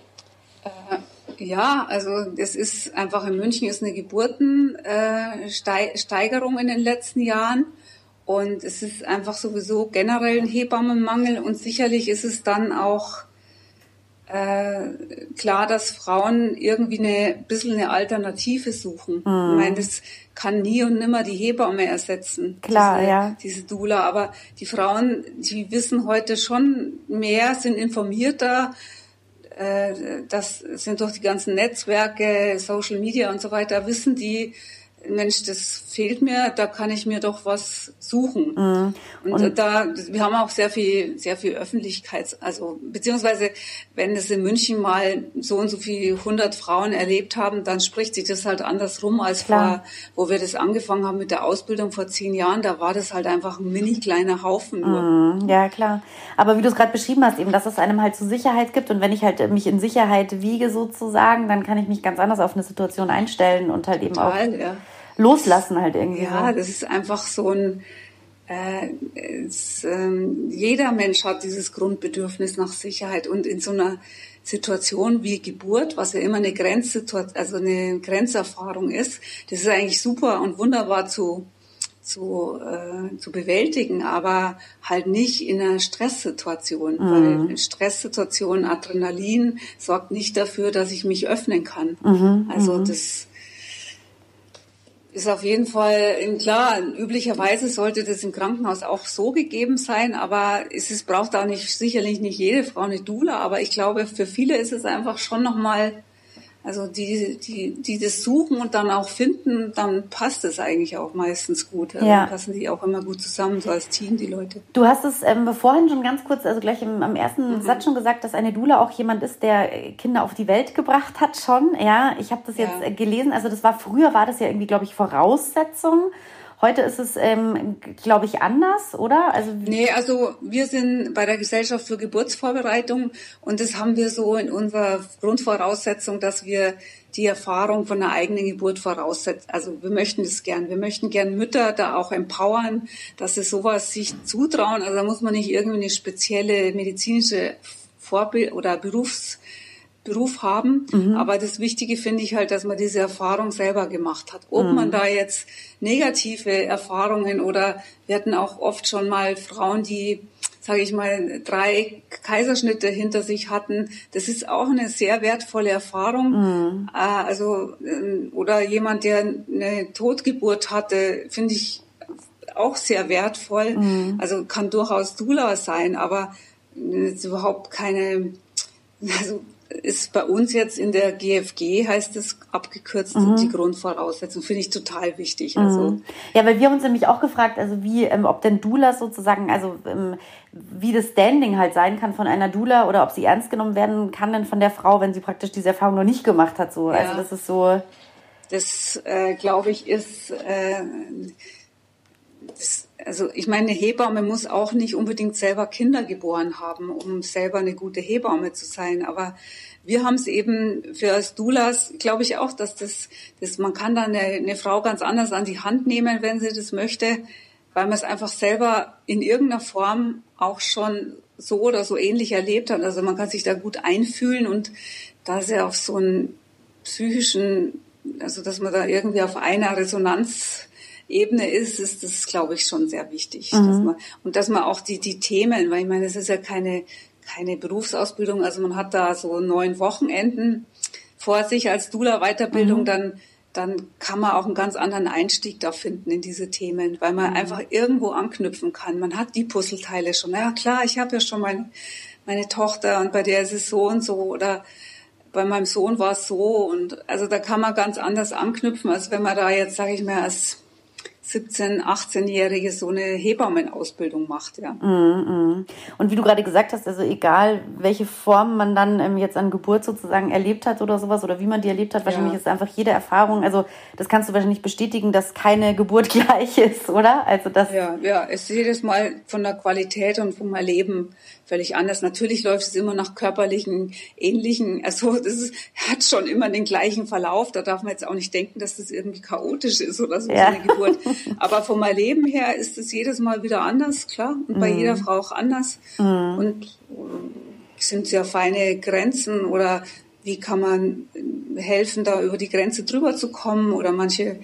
Ja, also es ist einfach, in München ist eine Geburtensteigerung in den letzten Jahren. Und es ist einfach sowieso generell ein Hebammenmangel. Und sicherlich ist es dann auch klar, dass Frauen irgendwie ein bisschen eine Alternative suchen. Ich meine, das kann nie und nimmer die Hebamme ersetzen. Klar, diese Doula. Aber die Frauen, die wissen heute schon mehr, sind informierter. Das sind durch die ganzen Netzwerke, Social Media und so weiter, wissen die, Mensch, das fehlt mir, da kann ich mir doch was suchen. Und wir haben auch sehr viel also beziehungsweise wenn es in München mal so und so viel 100 Frauen erlebt haben, dann spricht sich das halt andersrum als wo wir das angefangen haben mit der Ausbildung vor 10 Jahren, da war das halt einfach ein mini kleiner Haufen nur. Ja, klar. Aber wie du es gerade beschrieben hast, eben, dass es einem halt so Sicherheit gibt und wenn ich halt mich in Sicherheit wiege sozusagen, dann kann ich mich ganz anders auf eine Situation einstellen und halt eben auch loslassen halt irgendwie. Ja, das ist einfach so ein, jeder Mensch hat dieses Grundbedürfnis nach Sicherheit und in so einer Situation wie Geburt, was ja immer eine Grenzsituation, also eine Grenzerfahrung ist, das ist eigentlich super und wunderbar zu bewältigen, aber halt nicht in einer Stresssituation, weil Stresssituation, Adrenalin sorgt nicht dafür, dass ich mich öffnen kann. Also das ist auf jeden Fall, klar, üblicherweise sollte das im Krankenhaus auch so gegeben sein, aber braucht auch sicherlich nicht jede Frau eine Doula, aber ich glaube, für viele ist es einfach schon nochmal Also die das suchen und dann auch finden, dann passt es eigentlich auch meistens gut. Also dann passen die auch immer gut zusammen, so als Team, die Leute. Du hast es vorhin schon ganz kurz, also gleich am ersten Satz schon gesagt, dass eine Doula auch jemand ist, der Kinder auf die Welt gebracht hat schon. Ja, ich habe das jetzt gelesen. Also früher war das ja irgendwie, glaube ich, Voraussetzung. Heute ist es, glaube ich, anders, oder? Also wir sind bei der Gesellschaft für Geburtsvorbereitung und das haben wir so in unserer Grundvoraussetzung, dass wir die Erfahrung von einer eigenen Geburt voraussetzen. Also wir möchten das gern. Wir möchten gern Mütter da auch empowern, dass sie sowas sich zutrauen. Also da muss man nicht irgendwie eine spezielle medizinische Vorbild- oder Beruf haben. Aber das Wichtige finde ich halt, dass man diese Erfahrung selber gemacht hat. Ob man da jetzt negative Erfahrungen oder wir hatten auch oft schon mal Frauen, die, sage ich mal, 3 Kaiserschnitte hinter sich hatten. Das ist auch eine sehr wertvolle Erfahrung. Oder jemand, der eine Totgeburt hatte, finde ich auch sehr wertvoll. Also kann durchaus Doula sein, aber ist überhaupt keine, ist bei uns jetzt in der GFG, heißt es abgekürzt, die Grundvoraussetzung, finde ich total wichtig. Also ja, weil wir uns nämlich auch gefragt, also wie, ob denn Doulas sozusagen, also wie das Standing halt sein kann von einer Doula oder ob sie ernst genommen werden kann denn von der Frau, wenn sie praktisch diese Erfahrung noch nicht gemacht hat. So. Ja. Also das ist so. Das, glaube ich, ist also ich meine, eine Hebamme muss auch nicht unbedingt selber Kinder geboren haben, um selber eine gute Hebamme zu sein. Aber wir haben es eben für als Doulas, glaube ich auch, dass das man kann dann eine Frau ganz anders an die Hand nehmen, wenn sie das möchte, weil man es einfach selber in irgendeiner Form auch schon so oder so ähnlich erlebt hat. Also man kann sich da gut einfühlen und da ist ja auf so einen psychischen, also dass man da irgendwie auf einer Resonanzebene ist das, glaube ich, schon sehr wichtig. Dass man auch die Themen, weil ich meine, es ist ja keine Berufsausbildung, also man hat da so 9 Wochenenden vor sich als Doula-Weiterbildung, dann kann man auch einen ganz anderen Einstieg da finden in diese Themen, weil man einfach irgendwo anknüpfen kann. Man hat die Puzzleteile schon. Ja klar, ich habe ja schon meine Tochter und bei der ist es so und so oder bei meinem Sohn war es so und also da kann man ganz anders anknüpfen, als wenn man da jetzt, sage ich mal, als 17-, 18-Jährige so eine Hebammenausbildung macht, ja. Und wie du gerade gesagt hast, also egal, welche Form man dann jetzt an Geburt sozusagen erlebt hat oder sowas, oder wie man die erlebt hat, wahrscheinlich ist einfach jede Erfahrung, also das kannst du wahrscheinlich bestätigen, dass keine Geburt gleich ist, oder? Also das Ja, es ist jedes Mal von der Qualität und vom Erleben völlig anders. Natürlich läuft es immer nach körperlichen, ähnlichen, also hat schon immer den gleichen Verlauf. Da darf man jetzt auch nicht denken, dass das irgendwie chaotisch ist oder so, so eine Geburt. Aber vom Erleben her ist es jedes Mal wieder anders, klar. Und bei jeder Frau auch anders. Und sind sehr feine Grenzen oder wie kann man helfen, da über die Grenze drüber zu kommen oder manche,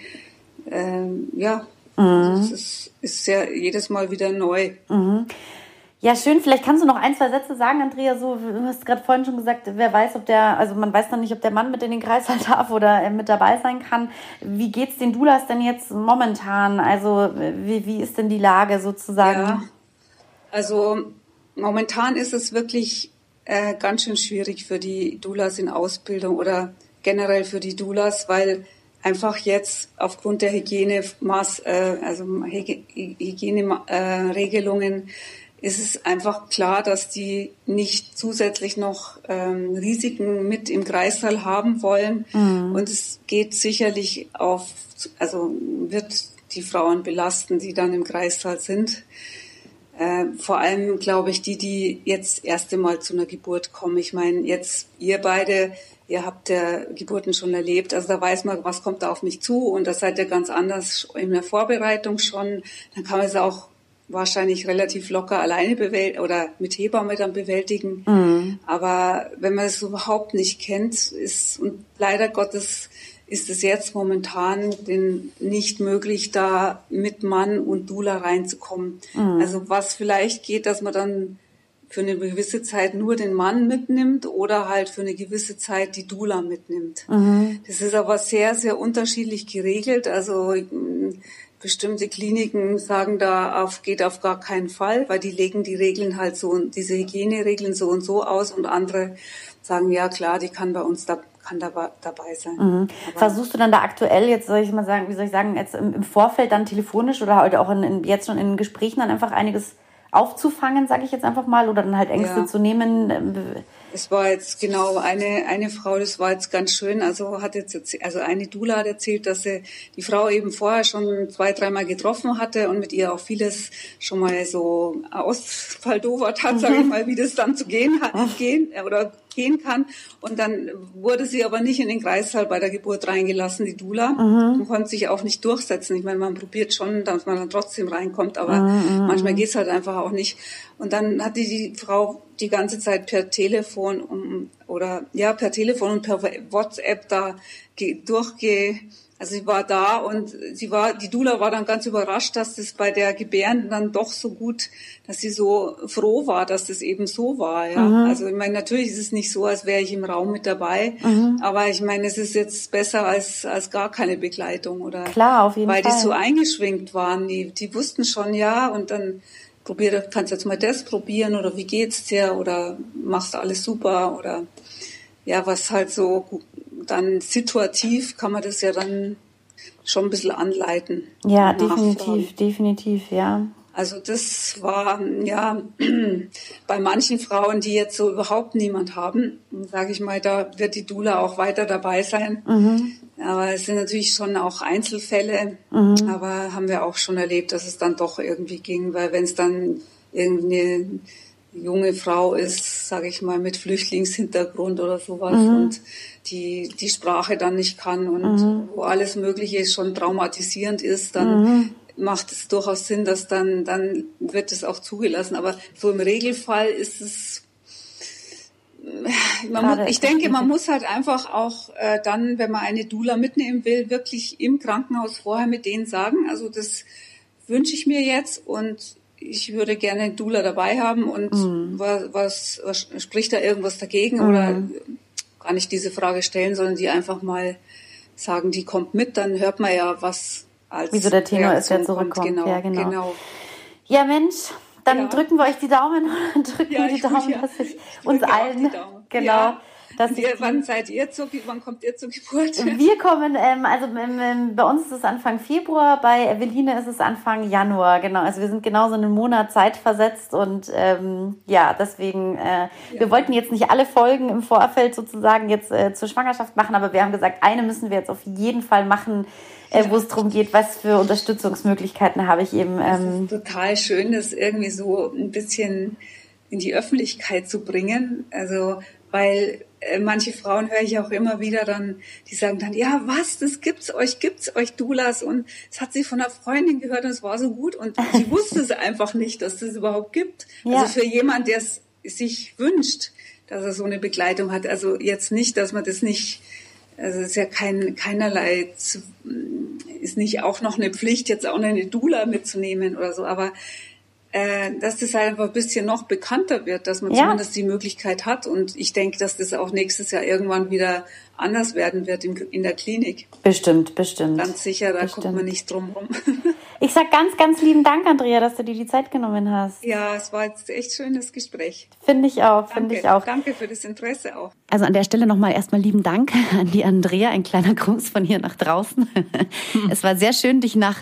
das ist ja jedes Mal wieder neu. Ja, schön. Vielleicht kannst du noch 1, 2 Sätze sagen, Andrea. So, du hast gerade vorhin schon gesagt, wer weiß, man weiß noch nicht, ob der Mann mit in den Kreißsaal darf oder mit dabei sein kann. Wie geht's den Doulas denn jetzt momentan? Also, wie ist denn die Lage sozusagen? Ja, also momentan ist es wirklich ganz schön schwierig für die Doulas in Ausbildung oder generell für die Doulas, weil einfach jetzt aufgrund der Hygieneregelungen ist es einfach klar, dass die nicht zusätzlich noch Risiken mit im Kreissaal haben wollen. Und es geht sicherlich wird die Frauen belasten, die dann im Kreissaal sind. Vor allem, glaube ich, die jetzt erste Mal zu einer Geburt kommen. Ich meine, jetzt ihr beide, ihr habt ja Geburten schon erlebt, also da weiß man, was kommt da auf mich zu und das seid ihr ganz anders in der Vorbereitung schon. Dann kann man es auch wahrscheinlich relativ locker alleine oder mit Hebamme dann bewältigen. Aber wenn man es überhaupt nicht kennt, und leider Gottes ist es jetzt momentan nicht möglich, da mit Mann und Doula reinzukommen. Also was vielleicht geht, dass man dann für eine gewisse Zeit nur den Mann mitnimmt oder halt für eine gewisse Zeit die Doula mitnimmt. Das ist aber sehr, sehr unterschiedlich geregelt. Also bestimmte Kliniken sagen geht auf gar keinen Fall, weil die legen die Regeln halt so, diese Hygieneregeln so und so aus und andere sagen, ja klar, die kann bei uns da kann dabei sein. Versuchst du dann da aktuell, jetzt soll ich mal sagen, jetzt im Vorfeld dann telefonisch oder heute auch jetzt schon in Gesprächen dann einfach einiges aufzufangen, sage ich jetzt einfach mal, oder dann halt Ängste zu nehmen? Es war jetzt genau eine Frau, das war jetzt ganz schön, also eine Doula hat erzählt, dass sie die Frau eben vorher schon 2-3 Mal getroffen hatte und mit ihr auch vieles schon mal so ausfaldowert hat, sage ich mal, wie das dann zu gehen kann. Und dann wurde sie aber nicht in den Kreissaal bei der Geburt reingelassen, die Doula. Man konnte sich auch nicht durchsetzen. Ich meine, man probiert schon, dass man dann trotzdem reinkommt, aber manchmal geht's halt einfach auch nicht. Und dann hatte die Frau die ganze Zeit per Telefon und per WhatsApp da also sie war da und die Doula war dann ganz überrascht, dass das bei der Gebärenden dann doch so gut, dass sie so froh war, dass das eben so war, ja. Also ich meine, natürlich ist es nicht so, als wäre ich im Raum mit dabei, aber ich meine, es ist jetzt besser als gar keine Begleitung oder. Klar, auf jeden Fall. Weil die so eingeschwingt waren, die wussten schon, ja, und dann kannst jetzt mal das probieren oder wie geht's dir oder machst du alles super oder ja, was halt so dann situativ kann man das ja dann schon ein bisschen anleiten. Ja, definitiv, ja. Also das war, ja, bei manchen Frauen, die jetzt so überhaupt niemand haben, sage ich mal, da wird die Doula auch weiter dabei sein. Aber es sind natürlich schon auch Einzelfälle, aber haben wir auch schon erlebt, dass es dann doch irgendwie ging, weil wenn es dann irgendeine junge Frau ist, sage ich mal, mit Flüchtlingshintergrund oder sowas und die Sprache dann nicht kann und wo alles Mögliche schon traumatisierend ist, dann macht es durchaus Sinn, dass dann wird es auch zugelassen. Aber so im Regelfall ist es, ich denke, man muss halt einfach auch dann, wenn man eine Doula mitnehmen will, wirklich im Krankenhaus vorher mit denen sagen, also das wünsche ich mir jetzt und ich würde gerne eine Doula dabei haben und was spricht da irgendwas dagegen oder gar nicht diese Frage stellen, sondern die einfach mal sagen, die kommt mit, dann hört man ja, was als wieso der Tenor ist, der zurückkommt. Genau. Ja, Mensch, dann drücken wir euch die Daumen und dass ich uns allen, wann kommt ihr zur Geburt? Wir kommen, bei uns ist es Anfang Februar, bei Eveline ist es Anfang Januar, genau. Also wir sind genau so einen Monat Zeit versetzt und deswegen, wir wollten jetzt nicht alle Folgen im Vorfeld sozusagen jetzt zur Schwangerschaft machen, aber wir haben gesagt, eine müssen wir jetzt auf jeden Fall machen, wo es darum geht, was für Unterstützungsmöglichkeiten habe ich eben. Es ist total schön, das irgendwie so ein bisschen in die Öffentlichkeit zu bringen, also weil manche Frauen höre ich auch immer wieder dann, die sagen dann, ja, was, das gibt's euch Doulas und das hat sie von einer Freundin gehört und es war so gut und sie wusste es einfach nicht, dass das überhaupt gibt. Ja. Also für jemand, der es sich wünscht, dass er so eine Begleitung hat, also jetzt nicht, dass man das nicht, also es ist ja keinerlei, ist nicht auch noch eine Pflicht, jetzt auch noch eine Doula mitzunehmen oder so, aber dass das einfach ein bisschen noch bekannter wird, dass man zumindest die Möglichkeit hat. Und ich denke, dass das auch nächstes Jahr irgendwann wieder anders werden wird in der Klinik. Bestimmt. Ganz sicher, da kommt man nicht drum rum. Ich sag ganz, ganz lieben Dank, Andrea, dass du dir die Zeit genommen hast. Ja, es war jetzt echt schönes Gespräch. Finde ich auch. Danke für das Interesse auch. Also an der Stelle nochmal erstmal lieben Dank an die Andrea. Ein kleiner Gruß von hier nach draußen. Es war sehr schön, dich nach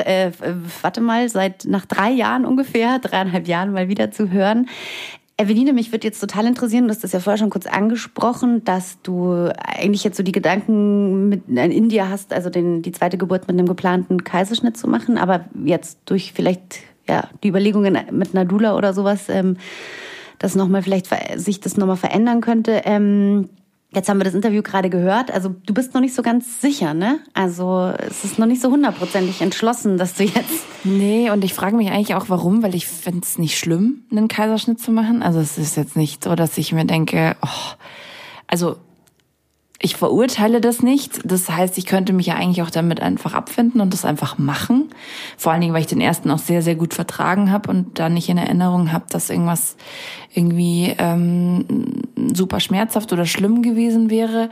3 Jahren ungefähr, 3,5 Jahren mal wieder zu hören. Eveline, mich würde jetzt total interessieren, du hast das ja vorher schon kurz angesprochen, dass du eigentlich jetzt so die Gedanken in dir hast, also die zweite Geburt mit einem geplanten Kaiserschnitt zu machen, aber jetzt durch vielleicht die Überlegungen mit einer Doula oder sowas, dass sich das nochmal verändern könnte. Jetzt haben wir das Interview gerade gehört. Also du bist noch nicht so ganz sicher, ne? Also es ist noch nicht so 100% entschlossen, dass du jetzt... Nee, und ich frage mich eigentlich auch, warum, weil ich finde es nicht schlimm, einen Kaiserschnitt zu machen. Also es ist jetzt nicht so, dass ich mir denke, also ich verurteile das nicht. Das heißt, ich könnte mich ja eigentlich auch damit einfach abfinden und das einfach machen. Vor allen Dingen, weil ich den ersten auch sehr, sehr gut vertragen habe und da nicht in Erinnerung habe, dass irgendwas irgendwie super schmerzhaft oder schlimm gewesen wäre.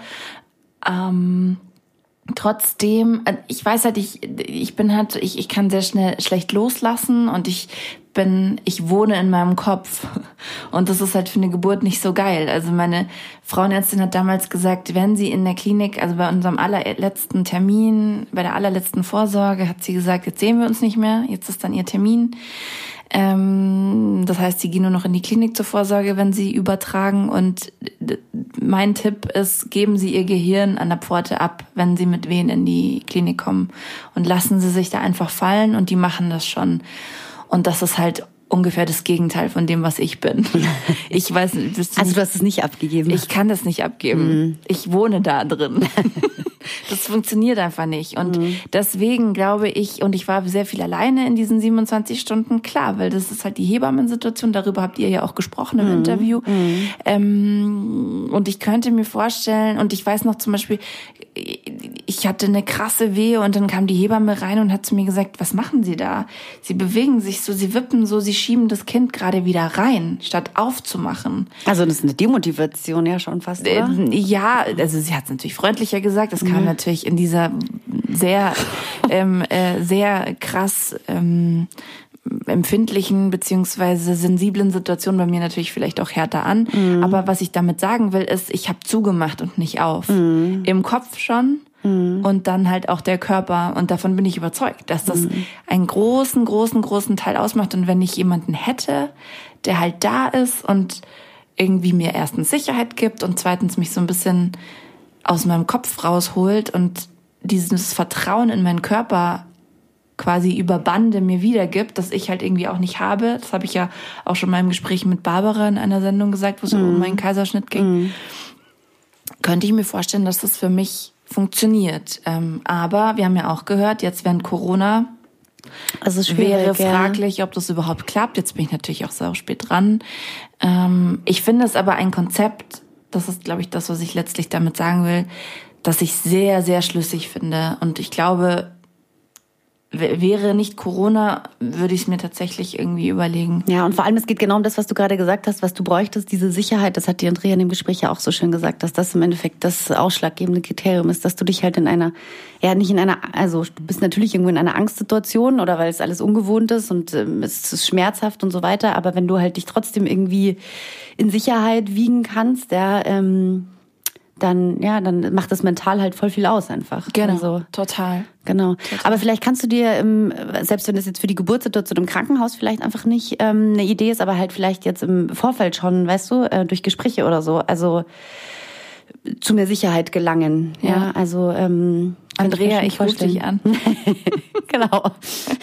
Trotzdem, ich weiß halt, ich kann sehr schlecht loslassen und ich ich wohne in meinem Kopf. Und das ist halt für eine Geburt nicht so geil. Also meine Frauenärztin hat damals gesagt, wenn sie in der Klinik, also bei unserem allerletzten Termin, bei der allerletzten Vorsorge, hat sie gesagt, jetzt sehen wir uns nicht mehr, jetzt ist dann ihr Termin. Das heißt, sie gehen nur noch in die Klinik zur Vorsorge, wenn sie übertragen. Und mein Tipp ist, geben Sie Ihr Gehirn an der Pforte ab, wenn Sie mit Wehen in die Klinik kommen. Und lassen Sie sich da einfach fallen und die machen das schon. Und das ist halt ungefähr das Gegenteil von dem, was ich bin. Ich weiß nicht. Also du hast es nicht abgegeben? Ich kann das nicht abgeben. Ich wohne da drin. Das funktioniert einfach nicht. Und deswegen glaube ich, und ich war sehr viel alleine in diesen 27 Stunden, klar, weil das ist halt die Hebammensituation, darüber habt ihr ja auch gesprochen im Interview. Und ich könnte mir vorstellen, und ich weiß noch zum Beispiel, ich hatte eine krasse Wehe und dann kam die Hebamme rein und hat zu mir gesagt, was machen Sie da? Sie bewegen sich so, Sie wippen so, Sie schieben das Kind gerade wieder rein, statt aufzumachen. Also das ist eine Demotivation ja schon fast, oder? Ja, also sie hat es natürlich freundlicher gesagt. Das kam natürlich in dieser sehr, sehr krass empfindlichen beziehungsweise sensiblen Situation bei mir natürlich vielleicht auch härter an. Aber was ich damit sagen will, ist, ich habe zugemacht und nicht auf. Im Kopf schon. Und dann halt auch der Körper. Und davon bin ich überzeugt, dass das einen großen, großen, großen Teil ausmacht. Und wenn ich jemanden hätte, der halt da ist und irgendwie mir erstens Sicherheit gibt und zweitens mich so ein bisschen aus meinem Kopf rausholt und dieses Vertrauen in meinen Körper quasi über Bande mir wiedergibt, das ich halt irgendwie auch nicht habe. Das habe ich ja auch schon mal im Gespräch mit Barbara in einer Sendung gesagt, wo es um meinen Kaiserschnitt ging. Könnte ich mir vorstellen, dass das für mich funktioniert. Aber wir haben ja auch gehört, jetzt während Corona wäre fraglich, ob das überhaupt klappt. Jetzt bin ich natürlich auch sehr spät dran. Ich finde es aber ein Konzept, das ist, glaube ich, das, was ich letztlich damit sagen will, dass ich sehr, sehr schlüssig finde. Und ich glaube, wäre nicht Corona, würde ich es mir tatsächlich irgendwie überlegen. Ja, und vor allem, es geht genau um das, was du gerade gesagt hast, was du bräuchtest, diese Sicherheit. Das hat die Andrea in dem Gespräch ja auch so schön gesagt, dass das im Endeffekt das ausschlaggebende Kriterium ist, dass du dich halt also du bist natürlich irgendwo in einer Angstsituation oder weil es alles ungewohnt ist und es ist schmerzhaft und so weiter, aber wenn du halt dich trotzdem irgendwie in Sicherheit wiegen kannst, dann macht das mental halt voll viel aus einfach. Genau, also, total. Genau. Aber vielleicht kannst du dir, selbst wenn das jetzt für die Geburtssituation im Krankenhaus vielleicht einfach nicht eine Idee ist, aber halt vielleicht jetzt im Vorfeld schon, weißt du, durch Gespräche oder so, also zu mehr Sicherheit gelangen. Ja, also Andrea, ich rufe dich an. Genau.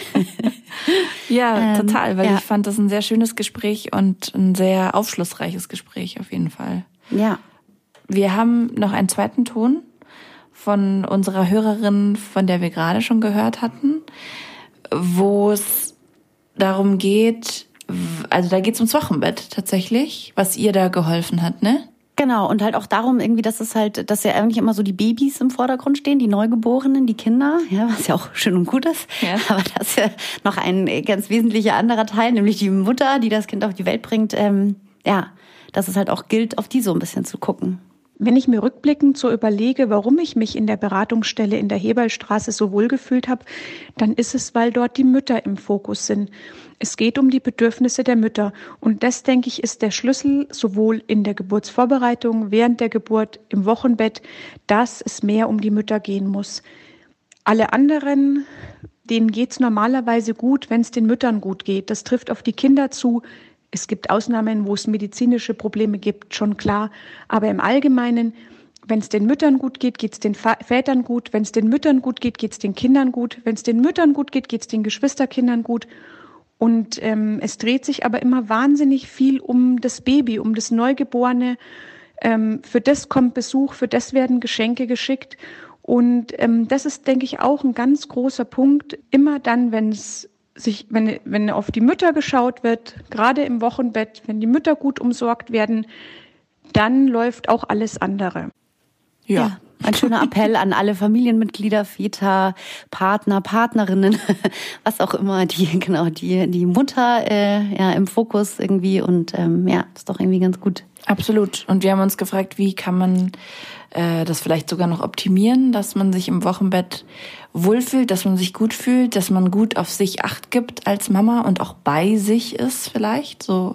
Ja, total, weil ich fand das ein sehr schönes Gespräch und ein sehr aufschlussreiches Gespräch auf jeden Fall. Ja. Wir haben noch einen zweiten Ton von unserer Hörerin, von der wir gerade schon gehört hatten, wo es darum geht, also da geht es ums Wochenbett tatsächlich, was ihr da geholfen hat, ne? Genau, und halt auch darum irgendwie, dass ja eigentlich immer so die Babys im Vordergrund stehen, die Neugeborenen, die Kinder, ja, was ja auch schön und gut ist. Ja. Aber das ist ja noch ein ganz wesentlicher anderer Teil, nämlich die Mutter, die das Kind auf die Welt bringt, dass es halt auch gilt, auf die so ein bisschen zu gucken. Wenn ich mir rückblickend so überlege, warum ich mich in der Beratungsstelle in der Heberlstraße so wohl gefühlt habe, dann ist es, weil dort die Mütter im Fokus sind. Es geht um die Bedürfnisse der Mütter. Und das, denke ich, ist der Schlüssel sowohl in der Geburtsvorbereitung, während der Geburt, im Wochenbett, dass es mehr um die Mütter gehen muss. Alle anderen, denen geht's normalerweise gut, wenn es den Müttern gut geht. Das trifft auf die Kinder zu. Es gibt Ausnahmen, wo es medizinische Probleme gibt, schon klar. Aber im Allgemeinen, wenn es den Müttern gut geht, geht es den Vätern gut. Wenn es den Müttern gut geht, geht es den Kindern gut. Wenn es den Müttern gut geht, geht es den Geschwisterkindern gut. Und es dreht sich aber immer wahnsinnig viel um das Baby, um das Neugeborene. Für das kommt Besuch, für das werden Geschenke geschickt. Und das ist, denke ich, auch ein ganz großer Punkt. Immer dann, wenn auf die Mütter geschaut wird, gerade im Wochenbett, wenn die Mütter gut umsorgt werden, dann läuft auch alles andere. Ja. Ein schöner Appell an alle Familienmitglieder, Väter, Partner, Partnerinnen, was auch immer, die Mutter im Fokus irgendwie und ist doch irgendwie ganz gut. Absolut. Und wir haben uns gefragt, wie kann man das vielleicht sogar noch optimieren, dass man sich im Wochenbett wohlfühlt, dass man sich gut fühlt, dass man gut auf sich Acht gibt als Mama und auch bei sich ist vielleicht so.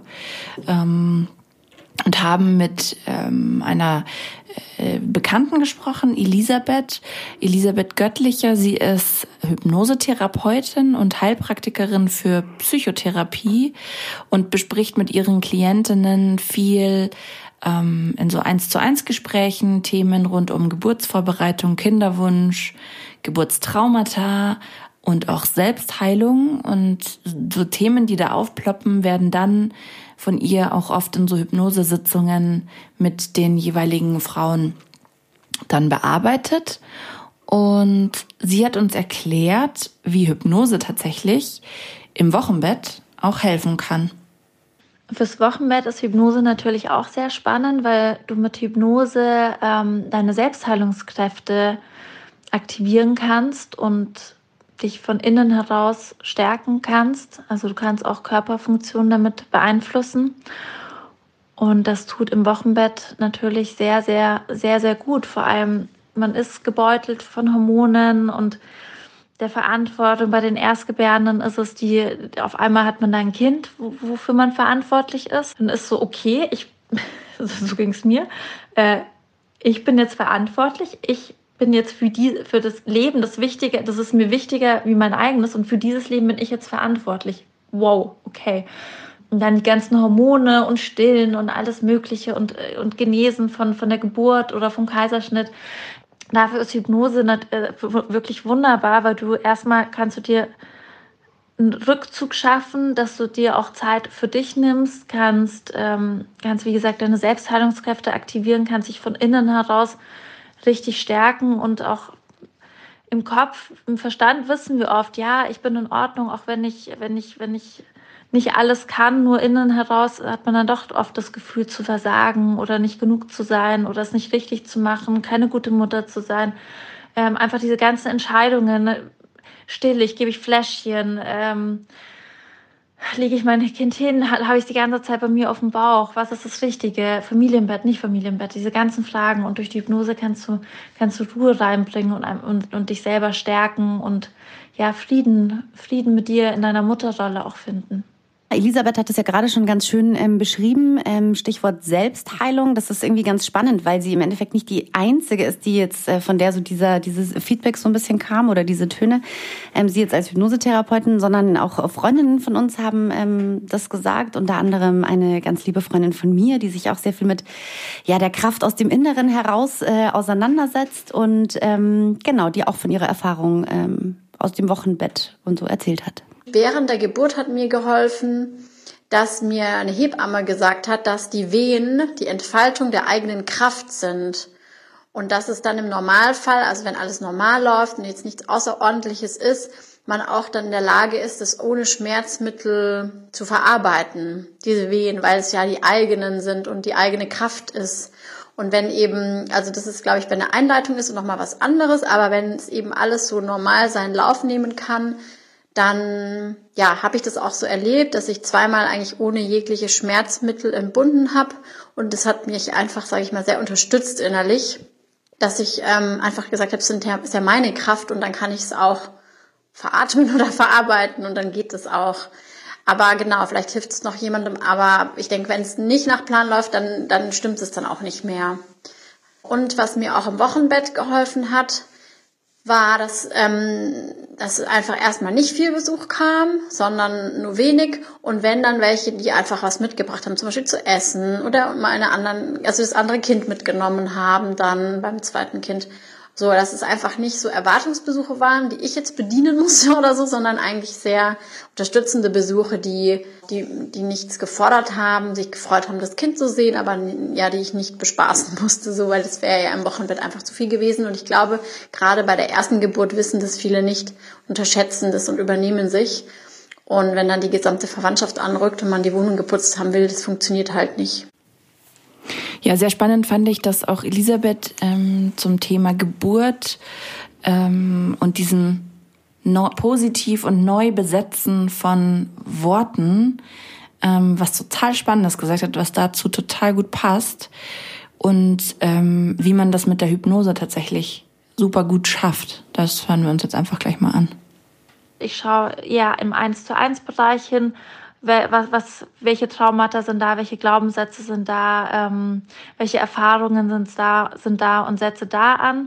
Und haben mit einer Bekannten gesprochen, Elisabeth Göttlicher. Sie ist Hypnosetherapeutin und Heilpraktikerin für Psychotherapie und bespricht mit ihren Klientinnen viel in so 1:1 Gesprächen Themen rund um Geburtsvorbereitung, Kinderwunsch, Geburtstraumata und auch Selbstheilung. Und so Themen, die da aufploppen, werden dann von ihr auch oft in so Hypnosesitzungen mit den jeweiligen Frauen dann bearbeitet. Und sie hat uns erklärt, wie Hypnose tatsächlich im Wochenbett auch helfen kann. Fürs Wochenbett ist Hypnose natürlich auch sehr spannend, weil du mit Hypnose deine Selbstheilungskräfte aktivieren kannst und dich von innen heraus stärken kannst. Also du kannst auch Körperfunktionen damit beeinflussen. Und das tut im Wochenbett natürlich sehr, sehr, sehr, sehr gut. Vor allem, man ist gebeutelt von Hormonen und der Verantwortung. Bei den Erstgebärenden ist es auf einmal hat man da ein Kind, wofür man verantwortlich ist. Dann ist so, okay, so ging es mir, ich bin jetzt verantwortlich, ich bin jetzt für das Leben das ist mir wichtiger wie mein eigenes und für dieses Leben bin ich jetzt verantwortlich. Wow, okay. Und dann die ganzen Hormone und Stillen und alles Mögliche und Genesen von der Geburt oder vom Kaiserschnitt. Dafür ist Hypnose wirklich wunderbar, weil du erstmal kannst du dir einen Rückzug schaffen, dass du dir auch Zeit für dich nimmst, kannst wie gesagt deine Selbstheilungskräfte aktivieren, kannst dich von innen heraus richtig stärken und auch im Kopf, im Verstand wissen wir oft, ja, ich bin in Ordnung, auch wenn ich nicht alles kann, nur innen heraus hat man dann doch oft das Gefühl zu versagen oder nicht genug zu sein oder es nicht richtig zu machen, keine gute Mutter zu sein. Einfach diese ganzen Entscheidungen, stille ich, gebe ich Fläschchen, lege ich mein Kind hin, habe ich die ganze Zeit bei mir auf dem Bauch, was ist das Richtige, Familienbett, nicht Familienbett, diese ganzen Fragen und durch die Hypnose kannst du Ruhe reinbringen und dich selber stärken und ja, Frieden mit dir in deiner Mutterrolle auch finden. Elisabeth hat es ja gerade schon ganz schön beschrieben, Stichwort Selbstheilung. Das ist irgendwie ganz spannend, weil sie im Endeffekt nicht die Einzige ist, die jetzt von der so dieses Feedback so ein bisschen kam oder diese Töne, sie jetzt als Hypnosetherapeutin, sondern auch Freundinnen von uns haben das gesagt, unter anderem eine ganz liebe Freundin von mir, die sich auch sehr viel mit der Kraft aus dem Inneren heraus auseinandersetzt und genau, die auch von ihrer Erfahrung aus dem Wochenbett und so erzählt hat. Während der Geburt hat mir geholfen, dass mir eine Hebamme gesagt hat, dass die Wehen die Entfaltung der eigenen Kraft sind. Und dass es dann im Normalfall, also wenn alles normal läuft und jetzt nichts Außerordentliches ist, man auch dann in der Lage ist, das ohne Schmerzmittel zu verarbeiten, diese Wehen, weil es ja die eigenen sind und die eigene Kraft ist. Und wenn eben, also das ist, glaube ich, wenn eine Einleitung ist und nochmal was anderes, aber wenn es eben alles so normal seinen Lauf nehmen kann, dann habe ich das auch so erlebt, dass ich zweimal eigentlich ohne jegliche Schmerzmittel entbunden habe. Und das hat mich einfach, sage ich mal, sehr unterstützt innerlich, dass ich einfach gesagt habe, es ist ja meine Kraft und dann kann ich es auch veratmen oder verarbeiten und dann geht es auch. Aber genau, vielleicht hilft es noch jemandem, aber ich denke, wenn es nicht nach Plan läuft, dann stimmt es dann auch nicht mehr. Und was mir auch im Wochenbett geholfen hat, war, dass einfach erstmal nicht viel Besuch kam, sondern nur wenig. Und wenn dann welche, die einfach was mitgebracht haben, zum Beispiel zu essen oder mal das andere Kind mitgenommen haben, dann beim zweiten Kind. So, dass es einfach nicht so Erwartungsbesuche waren, die ich jetzt bedienen musste oder so, sondern eigentlich sehr unterstützende Besuche, die nichts gefordert haben, sich gefreut haben, das Kind zu sehen, aber die ich nicht bespaßen musste, so, weil das wäre ja im Wochenbett einfach zu viel gewesen. Und ich glaube, gerade bei der ersten Geburt wissen das viele nicht, unterschätzen das und übernehmen sich. Und wenn dann die gesamte Verwandtschaft anrückt und man die Wohnung geputzt haben will, das funktioniert halt nicht. Ja, sehr spannend fand ich, dass auch Elisabeth zum Thema Geburt und diesem Positiv- und Neubesetzen von Worten was total Spannendes gesagt hat, was dazu total gut passt und wie man das mit der Hypnose tatsächlich super gut schafft. Das hören wir uns jetzt einfach gleich mal an. Ich schaue eher im 1:1-Bereich hin, welche Traumata sind da, welche Glaubenssätze sind da, welche Erfahrungen sind da und setze da an.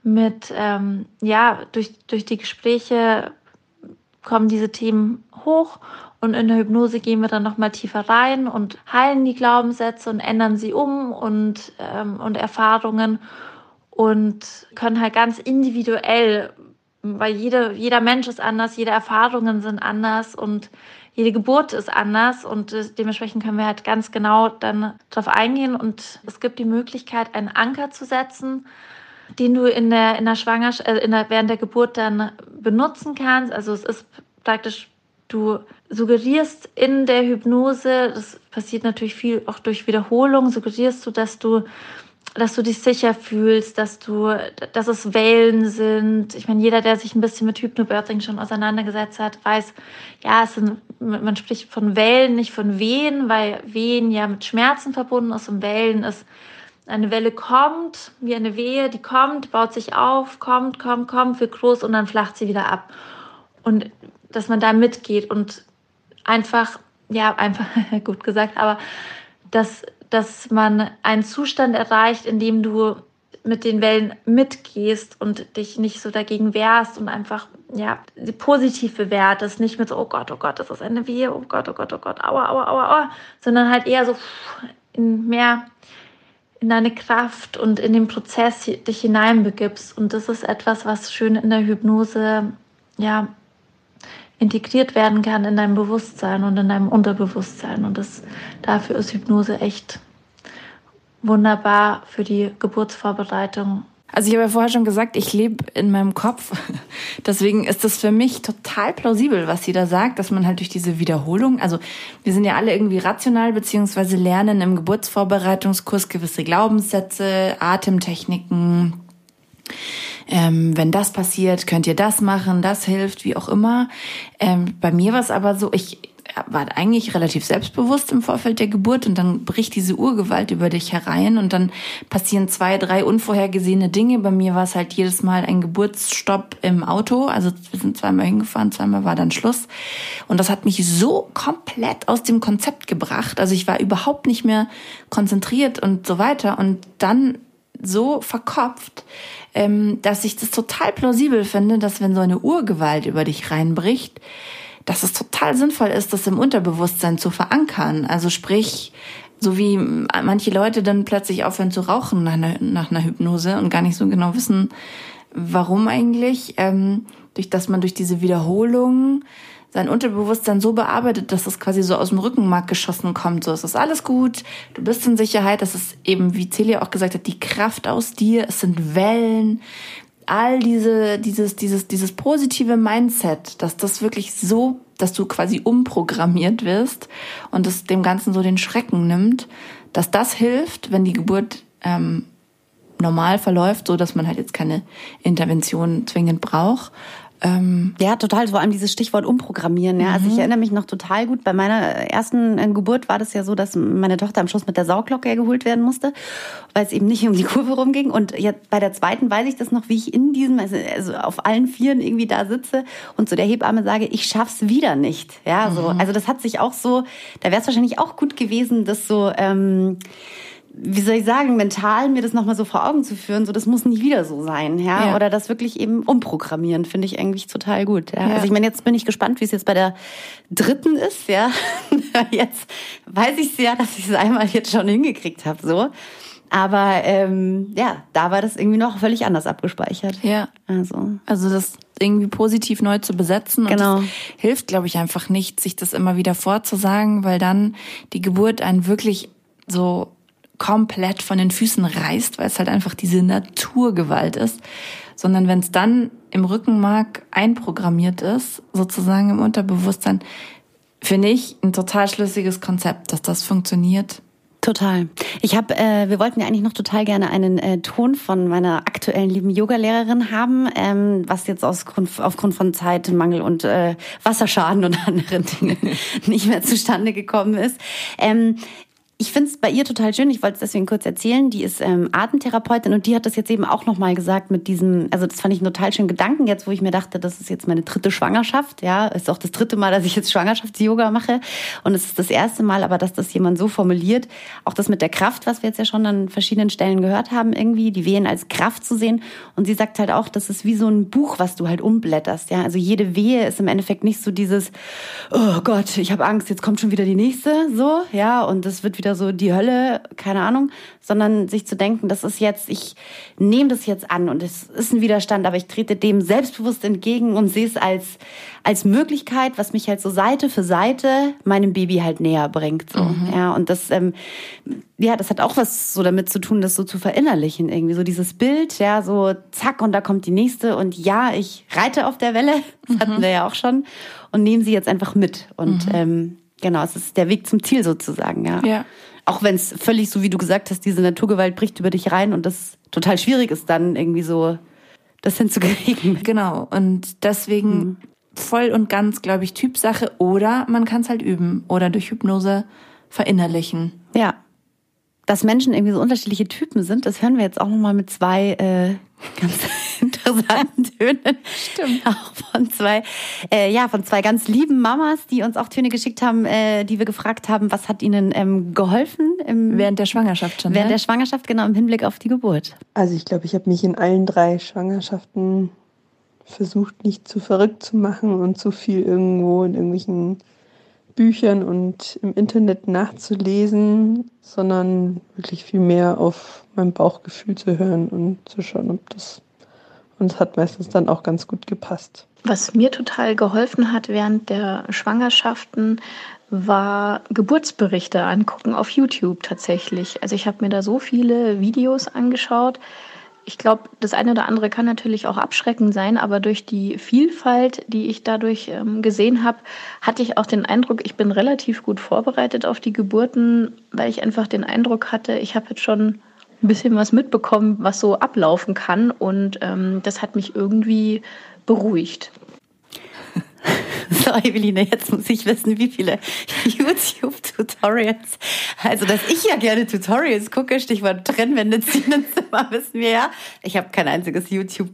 Durch die Gespräche kommen diese Themen hoch und in der Hypnose gehen wir dann nochmal tiefer rein und heilen die Glaubenssätze und ändern sie um und Erfahrungen und können halt ganz individuell, weil jeder Mensch ist anders, jede Erfahrungen sind anders und jede Geburt ist anders und dementsprechend können wir halt ganz genau dann drauf eingehen und es gibt die Möglichkeit, einen Anker zu setzen, den du in der Schwangerschaft, während der Geburt dann benutzen kannst. Also es ist praktisch, du suggerierst in der Hypnose, das passiert natürlich viel auch durch Wiederholung, suggerierst du, dass du dich sicher fühlst, dass es Wellen sind. Ich meine, jeder, der sich ein bisschen mit Hypnobirthing schon auseinandergesetzt hat, weiß, ja, man spricht von Wellen, nicht von Wehen, weil Wehen ja mit Schmerzen verbunden ist und Wellen ist, eine Welle kommt, wie eine Wehe, die kommt, baut sich auf, kommt, wird groß und dann flacht sie wieder ab. Und dass man da mitgeht und einfach gut gesagt, aber dass man einen Zustand erreicht, in dem du mit den Wellen mitgehst und dich nicht so dagegen wehrst und einfach positiv bewertest, nicht mit so, oh Gott, das ist eine Wehe, oh Gott, aua, sondern halt eher so mehr in deine Kraft und in den Prozess dich hineinbegibst. Und das ist etwas, was schön in der Hypnose integriert werden kann in deinem Bewusstsein und in deinem Unterbewusstsein. Und dafür ist Hypnose echt wunderbar für die Geburtsvorbereitung. Also ich habe ja vorher schon gesagt, ich lebe in meinem Kopf. Deswegen ist das für mich total plausibel, was sie da sagt, dass man halt durch diese Wiederholung, also wir sind ja alle irgendwie rational, beziehungsweise lernen im Geburtsvorbereitungskurs gewisse Glaubenssätze, Atemtechniken. Wenn das passiert, könnt ihr das machen, das hilft, wie auch immer. Bei mir war es aber so, ich war eigentlich relativ selbstbewusst im Vorfeld der Geburt und dann bricht diese Urgewalt über dich herein und dann passieren 2, 3 unvorhergesehene Dinge. Bei mir war es halt jedes Mal ein Geburtsstopp im Auto. Also wir sind 2-mal hingefahren, 2-mal war dann Schluss. Und das hat mich so komplett aus dem Konzept gebracht. Also ich war überhaupt nicht mehr konzentriert und so weiter und dann so verkopft, dass ich das total plausibel finde, dass wenn so eine Urgewalt über dich reinbricht, dass es total sinnvoll ist, das im Unterbewusstsein zu verankern. Also sprich, so wie manche Leute dann plötzlich aufhören zu rauchen nach einer Hypnose und gar nicht so genau wissen, warum eigentlich, dass man durch diese Wiederholung sein Unterbewusstsein so bearbeitet, dass es quasi so aus dem Rückenmark geschossen kommt. So, es ist alles gut, du bist in Sicherheit, das ist eben, wie Celia auch gesagt hat, die Kraft aus dir, es sind Wellen, all dieses positive Mindset, dass das wirklich so, dass du quasi umprogrammiert wirst und es dem Ganzen so den Schrecken nimmt, dass das hilft, wenn die Geburt normal verläuft, so dass man halt jetzt keine Intervention zwingend braucht. Ja, total. Vor allem dieses Stichwort umprogrammieren. Ja. Also ich erinnere mich noch total gut. Bei meiner ersten Geburt war das ja so, dass meine Tochter am Schluss mit der Sauglocke geholt werden musste, weil es eben nicht um die Kurve rumging. Und jetzt bei der zweiten weiß ich das noch, wie ich in diesem, also auf allen Vieren irgendwie da sitze und zu der Hebamme sage, ich schaff's wieder nicht. Ja, so. Also das hat sich auch so, da wäre es wahrscheinlich auch gut gewesen, das so, wie soll ich sagen, mental mir das nochmal so vor Augen zu führen, so das muss nicht wieder so sein, ja? Oder das wirklich eben umprogrammieren, finde ich eigentlich total gut. Ja? Also ich meine, jetzt bin ich gespannt, wie es jetzt bei der dritten ist, ja. Jetzt weiß ich es ja, dass ich es einmal jetzt schon hingekriegt habe, so. Aber da war das irgendwie noch völlig anders abgespeichert. Ja. Also das irgendwie positiv neu zu besetzen. Und genau. Das hilft, glaube ich, einfach nicht, sich das immer wieder vorzusagen, weil dann die Geburt einen wirklich so komplett von den Füßen reißt, weil es halt einfach diese Naturgewalt ist, sondern wenn es dann im Rückenmark einprogrammiert ist, sozusagen im Unterbewusstsein, finde ich ein total schlüssiges Konzept, dass das funktioniert. Total. Wir wollten ja eigentlich noch total gerne einen Ton von meiner aktuellen lieben Yogalehrerin haben, was jetzt aufgrund von Zeitmangel und Wasserschaden und anderen Dingen nicht mehr zustande gekommen ist. Ich finde es bei ihr total schön, ich wollte es deswegen kurz erzählen, die ist Atemtherapeutin und die hat das jetzt eben auch nochmal gesagt mit diesem, also das fand ich einen total schönen Gedanken jetzt, wo ich mir dachte, das ist jetzt meine 3. Schwangerschaft, ja, ist auch das 3. Mal, dass ich jetzt Schwangerschafts-Yoga mache und es ist das erste Mal, aber dass das jemand so formuliert, auch das mit der Kraft, was wir jetzt ja schon an verschiedenen Stellen gehört haben irgendwie, die Wehen als Kraft zu sehen und sie sagt halt auch, das ist wie so ein Buch, was du halt umblätterst, ja, also jede Wehe ist im Endeffekt nicht so dieses, oh Gott, ich habe Angst, jetzt kommt schon wieder die nächste, so, ja, und das wird wieder so die Hölle, keine Ahnung, sondern sich zu denken, das ist jetzt, ich nehme das jetzt an und es ist ein Widerstand, aber ich trete dem selbstbewusst entgegen und sehe es als Möglichkeit, was mich halt so Seite für Seite meinem Baby halt näher bringt, so. Ja, und das, das hat auch was so damit zu tun, das so zu verinnerlichen irgendwie, so dieses Bild, ja, so zack und da kommt die nächste und ja, ich reite auf der Welle, das hatten wir ja auch schon und nehme sie jetzt einfach mit und, genau, es ist der Weg zum Ziel sozusagen, ja. Ja. Auch wenn es völlig, so wie du gesagt hast, diese Naturgewalt bricht über dich rein und das total schwierig ist, dann irgendwie so das hinzukriegen. Genau, und deswegen voll und ganz, glaube ich, Typsache oder man kann es halt üben oder durch Hypnose verinnerlichen. Ja. Dass Menschen irgendwie so unterschiedliche Typen sind, das hören wir jetzt auch nochmal mit 2 ganz interessanten Tönen. Stimmt. Auch von 2 ganz lieben Mamas, die uns auch Töne geschickt haben, die wir gefragt haben, was hat ihnen geholfen? Während der Schwangerschaft schon, Während der Schwangerschaft, genau, im Hinblick auf die Geburt. Also ich glaube, ich habe mich in allen 3 Schwangerschaften versucht, nicht zu verrückt zu machen und zu viel irgendwo in irgendwelchen Büchern und im Internet nachzulesen, sondern wirklich viel mehr auf mein Bauchgefühl zu hören und zu schauen, ob das, und es hat meistens dann auch ganz gut gepasst. Was mir total geholfen hat während der Schwangerschaften, war Geburtsberichte angucken auf YouTube tatsächlich. Also ich habe mir da so viele Videos angeschaut. Ich glaube, das eine oder andere kann natürlich auch abschreckend sein, aber durch die Vielfalt, die ich dadurch gesehen habe, hatte ich auch den Eindruck, ich bin relativ gut vorbereitet auf die Geburten, weil ich einfach den Eindruck hatte, ich habe jetzt schon ein bisschen was mitbekommen, was so ablaufen kann und das hat mich irgendwie beruhigt. So, Eveline, jetzt muss ich wissen, wie viele YouTube-Tutorials, also dass ich ja gerne Tutorials gucke, Stichwort Trennwände ziehen ins Zimmer, wissen wir ja. Ich habe kein einziges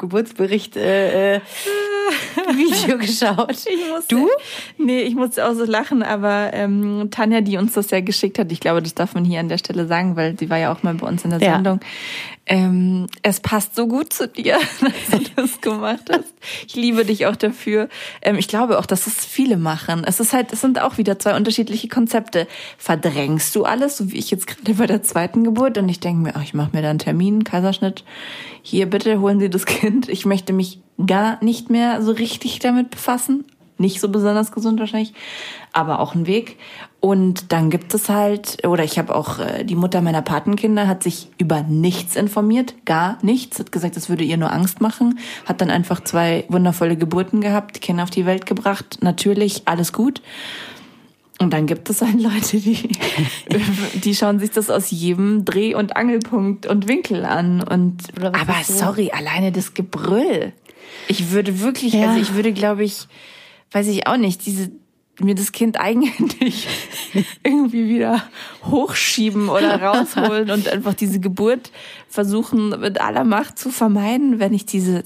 YouTube-Geburtsbericht-Video geschaut. Du? Nee, ich musste auch so lachen, aber Tanja, die uns das ja geschickt hat, ich glaube, das darf man hier an der Stelle sagen, weil sie war ja auch mal bei uns in der Sendung. Es passt so gut zu dir, dass du das gemacht hast. Ich liebe dich auch dafür. Ich glaube auch, dass es viele machen. Es sind auch wieder 2 unterschiedliche Konzepte. Verdrängst du alles, so wie ich jetzt gerade bei der 2. Geburt und ich denke mir, ich mache mir da einen Termin, Kaiserschnitt. Hier, bitte holen Sie das Kind. Ich möchte mich gar nicht mehr so richtig damit befassen. Nicht so besonders gesund wahrscheinlich, aber auch ein Weg. Und dann gibt es halt, oder ich habe auch, die Mutter meiner Patenkinder hat sich über nichts informiert, gar nichts, hat gesagt, das würde ihr nur Angst machen, hat dann einfach 2 wundervolle Geburten gehabt, Kinder auf die Welt gebracht, natürlich, alles gut. Und dann gibt es halt Leute, die schauen sich das aus jedem Dreh- und Angelpunkt und Winkel an. Aber sorry, alleine das Gebrüll. Ich würde wirklich, glaube ich, weiß ich auch nicht, mir das Kind eigenhändig irgendwie wieder hochschieben oder rausholen und einfach diese Geburt versuchen mit aller Macht zu vermeiden, wenn ich dieses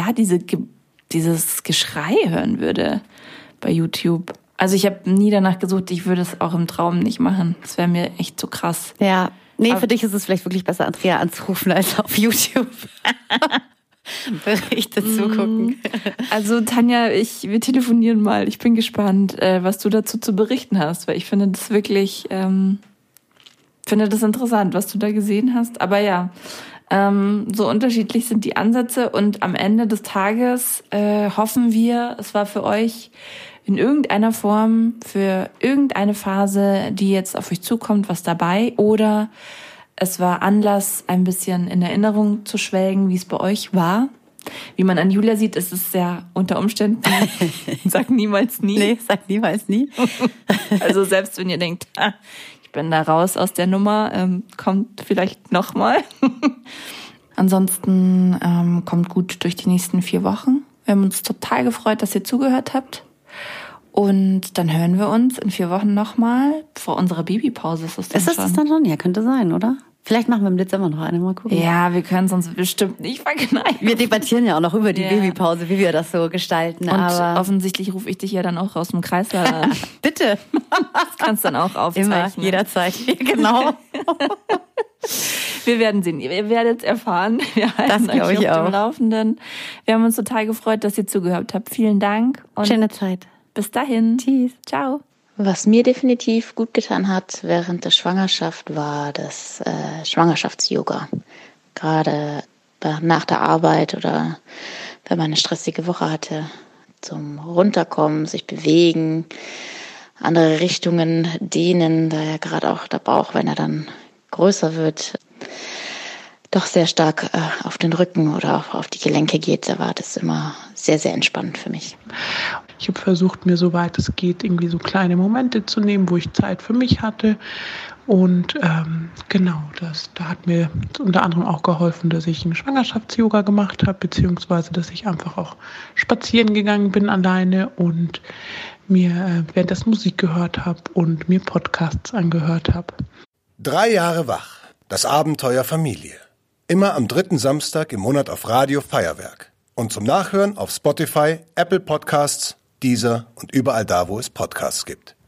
Geschrei hören würde bei YouTube. Also ich habe nie danach gesucht, ich würde es auch im Traum nicht machen. Das wäre mir echt zu krass. Ja, nee, für dich ist es vielleicht wirklich besser, Andrea anzurufen als auf YouTube. Berichte zugucken. Also Tanja, wir telefonieren mal. Ich bin gespannt, was du dazu zu berichten hast, weil ich finde das wirklich, finde das interessant, was du da gesehen hast. Aber ja, so unterschiedlich sind die Ansätze und am Ende des Tages hoffen wir, es war für euch in irgendeiner Form, für irgendeine Phase, die jetzt auf euch zukommt, was dabei, oder es war Anlass, ein bisschen in Erinnerung zu schwelgen, wie es bei euch war. Wie man an Julia sieht, ist es ja unter Umständen, sag niemals nie. Nee, sag niemals nie. Also selbst wenn ihr denkt, Ich bin da raus aus der Nummer, kommt vielleicht nochmal. Ansonsten kommt gut durch die nächsten 4 Wochen. Wir haben uns total gefreut, dass ihr zugehört habt. Und dann hören wir uns in 4 Wochen nochmal. Vor unserer Babypause ist es dann schon. Ist das dann schon? Ja, könnte sein, oder? Vielleicht machen wir im Dezember noch eine, mal gucken. Ja, wir können es uns bestimmt nicht verkneifen. Wir debattieren ja auch noch über die Babypause, wie wir das so gestalten. Und offensichtlich rufe ich dich ja dann auch aus dem Kreislauf an. Bitte. Das kannst du dann auch aufzeichnen. Immer, jederzeit. Genau. Wir werden sehen. Ihr werdet es erfahren. Wir halten euch auf dem Laufenden. Wir haben uns total gefreut, dass ihr zugehört habt. Vielen Dank. Und schöne Zeit. Bis dahin. Tschüss. Ciao. Was mir definitiv gut getan hat während der Schwangerschaft, war das Schwangerschafts-Yoga. Gerade nach der Arbeit oder wenn man eine stressige Woche hatte, zum Runterkommen, sich bewegen, andere Richtungen dehnen, da ja gerade auch der Bauch, wenn er dann größer wird, doch sehr stark auf den Rücken oder auch auf die Gelenke geht. Da war das immer sehr, sehr entspannend für mich. Ich habe versucht, mir soweit es geht, irgendwie so kleine Momente zu nehmen, wo ich Zeit für mich hatte. Und da hat mir unter anderem auch geholfen, dass ich einen Schwangerschafts-Yoga gemacht habe, beziehungsweise dass ich einfach auch spazieren gegangen bin alleine und mir währenddessen Musik gehört habe und mir Podcasts angehört habe. 3 Jahre wach. Das Abenteuer Familie. Immer am 3. Samstag im Monat auf Radio Feuerwerk. Und zum Nachhören auf Spotify, Apple Podcasts, Deezer und überall da, wo es Podcasts gibt.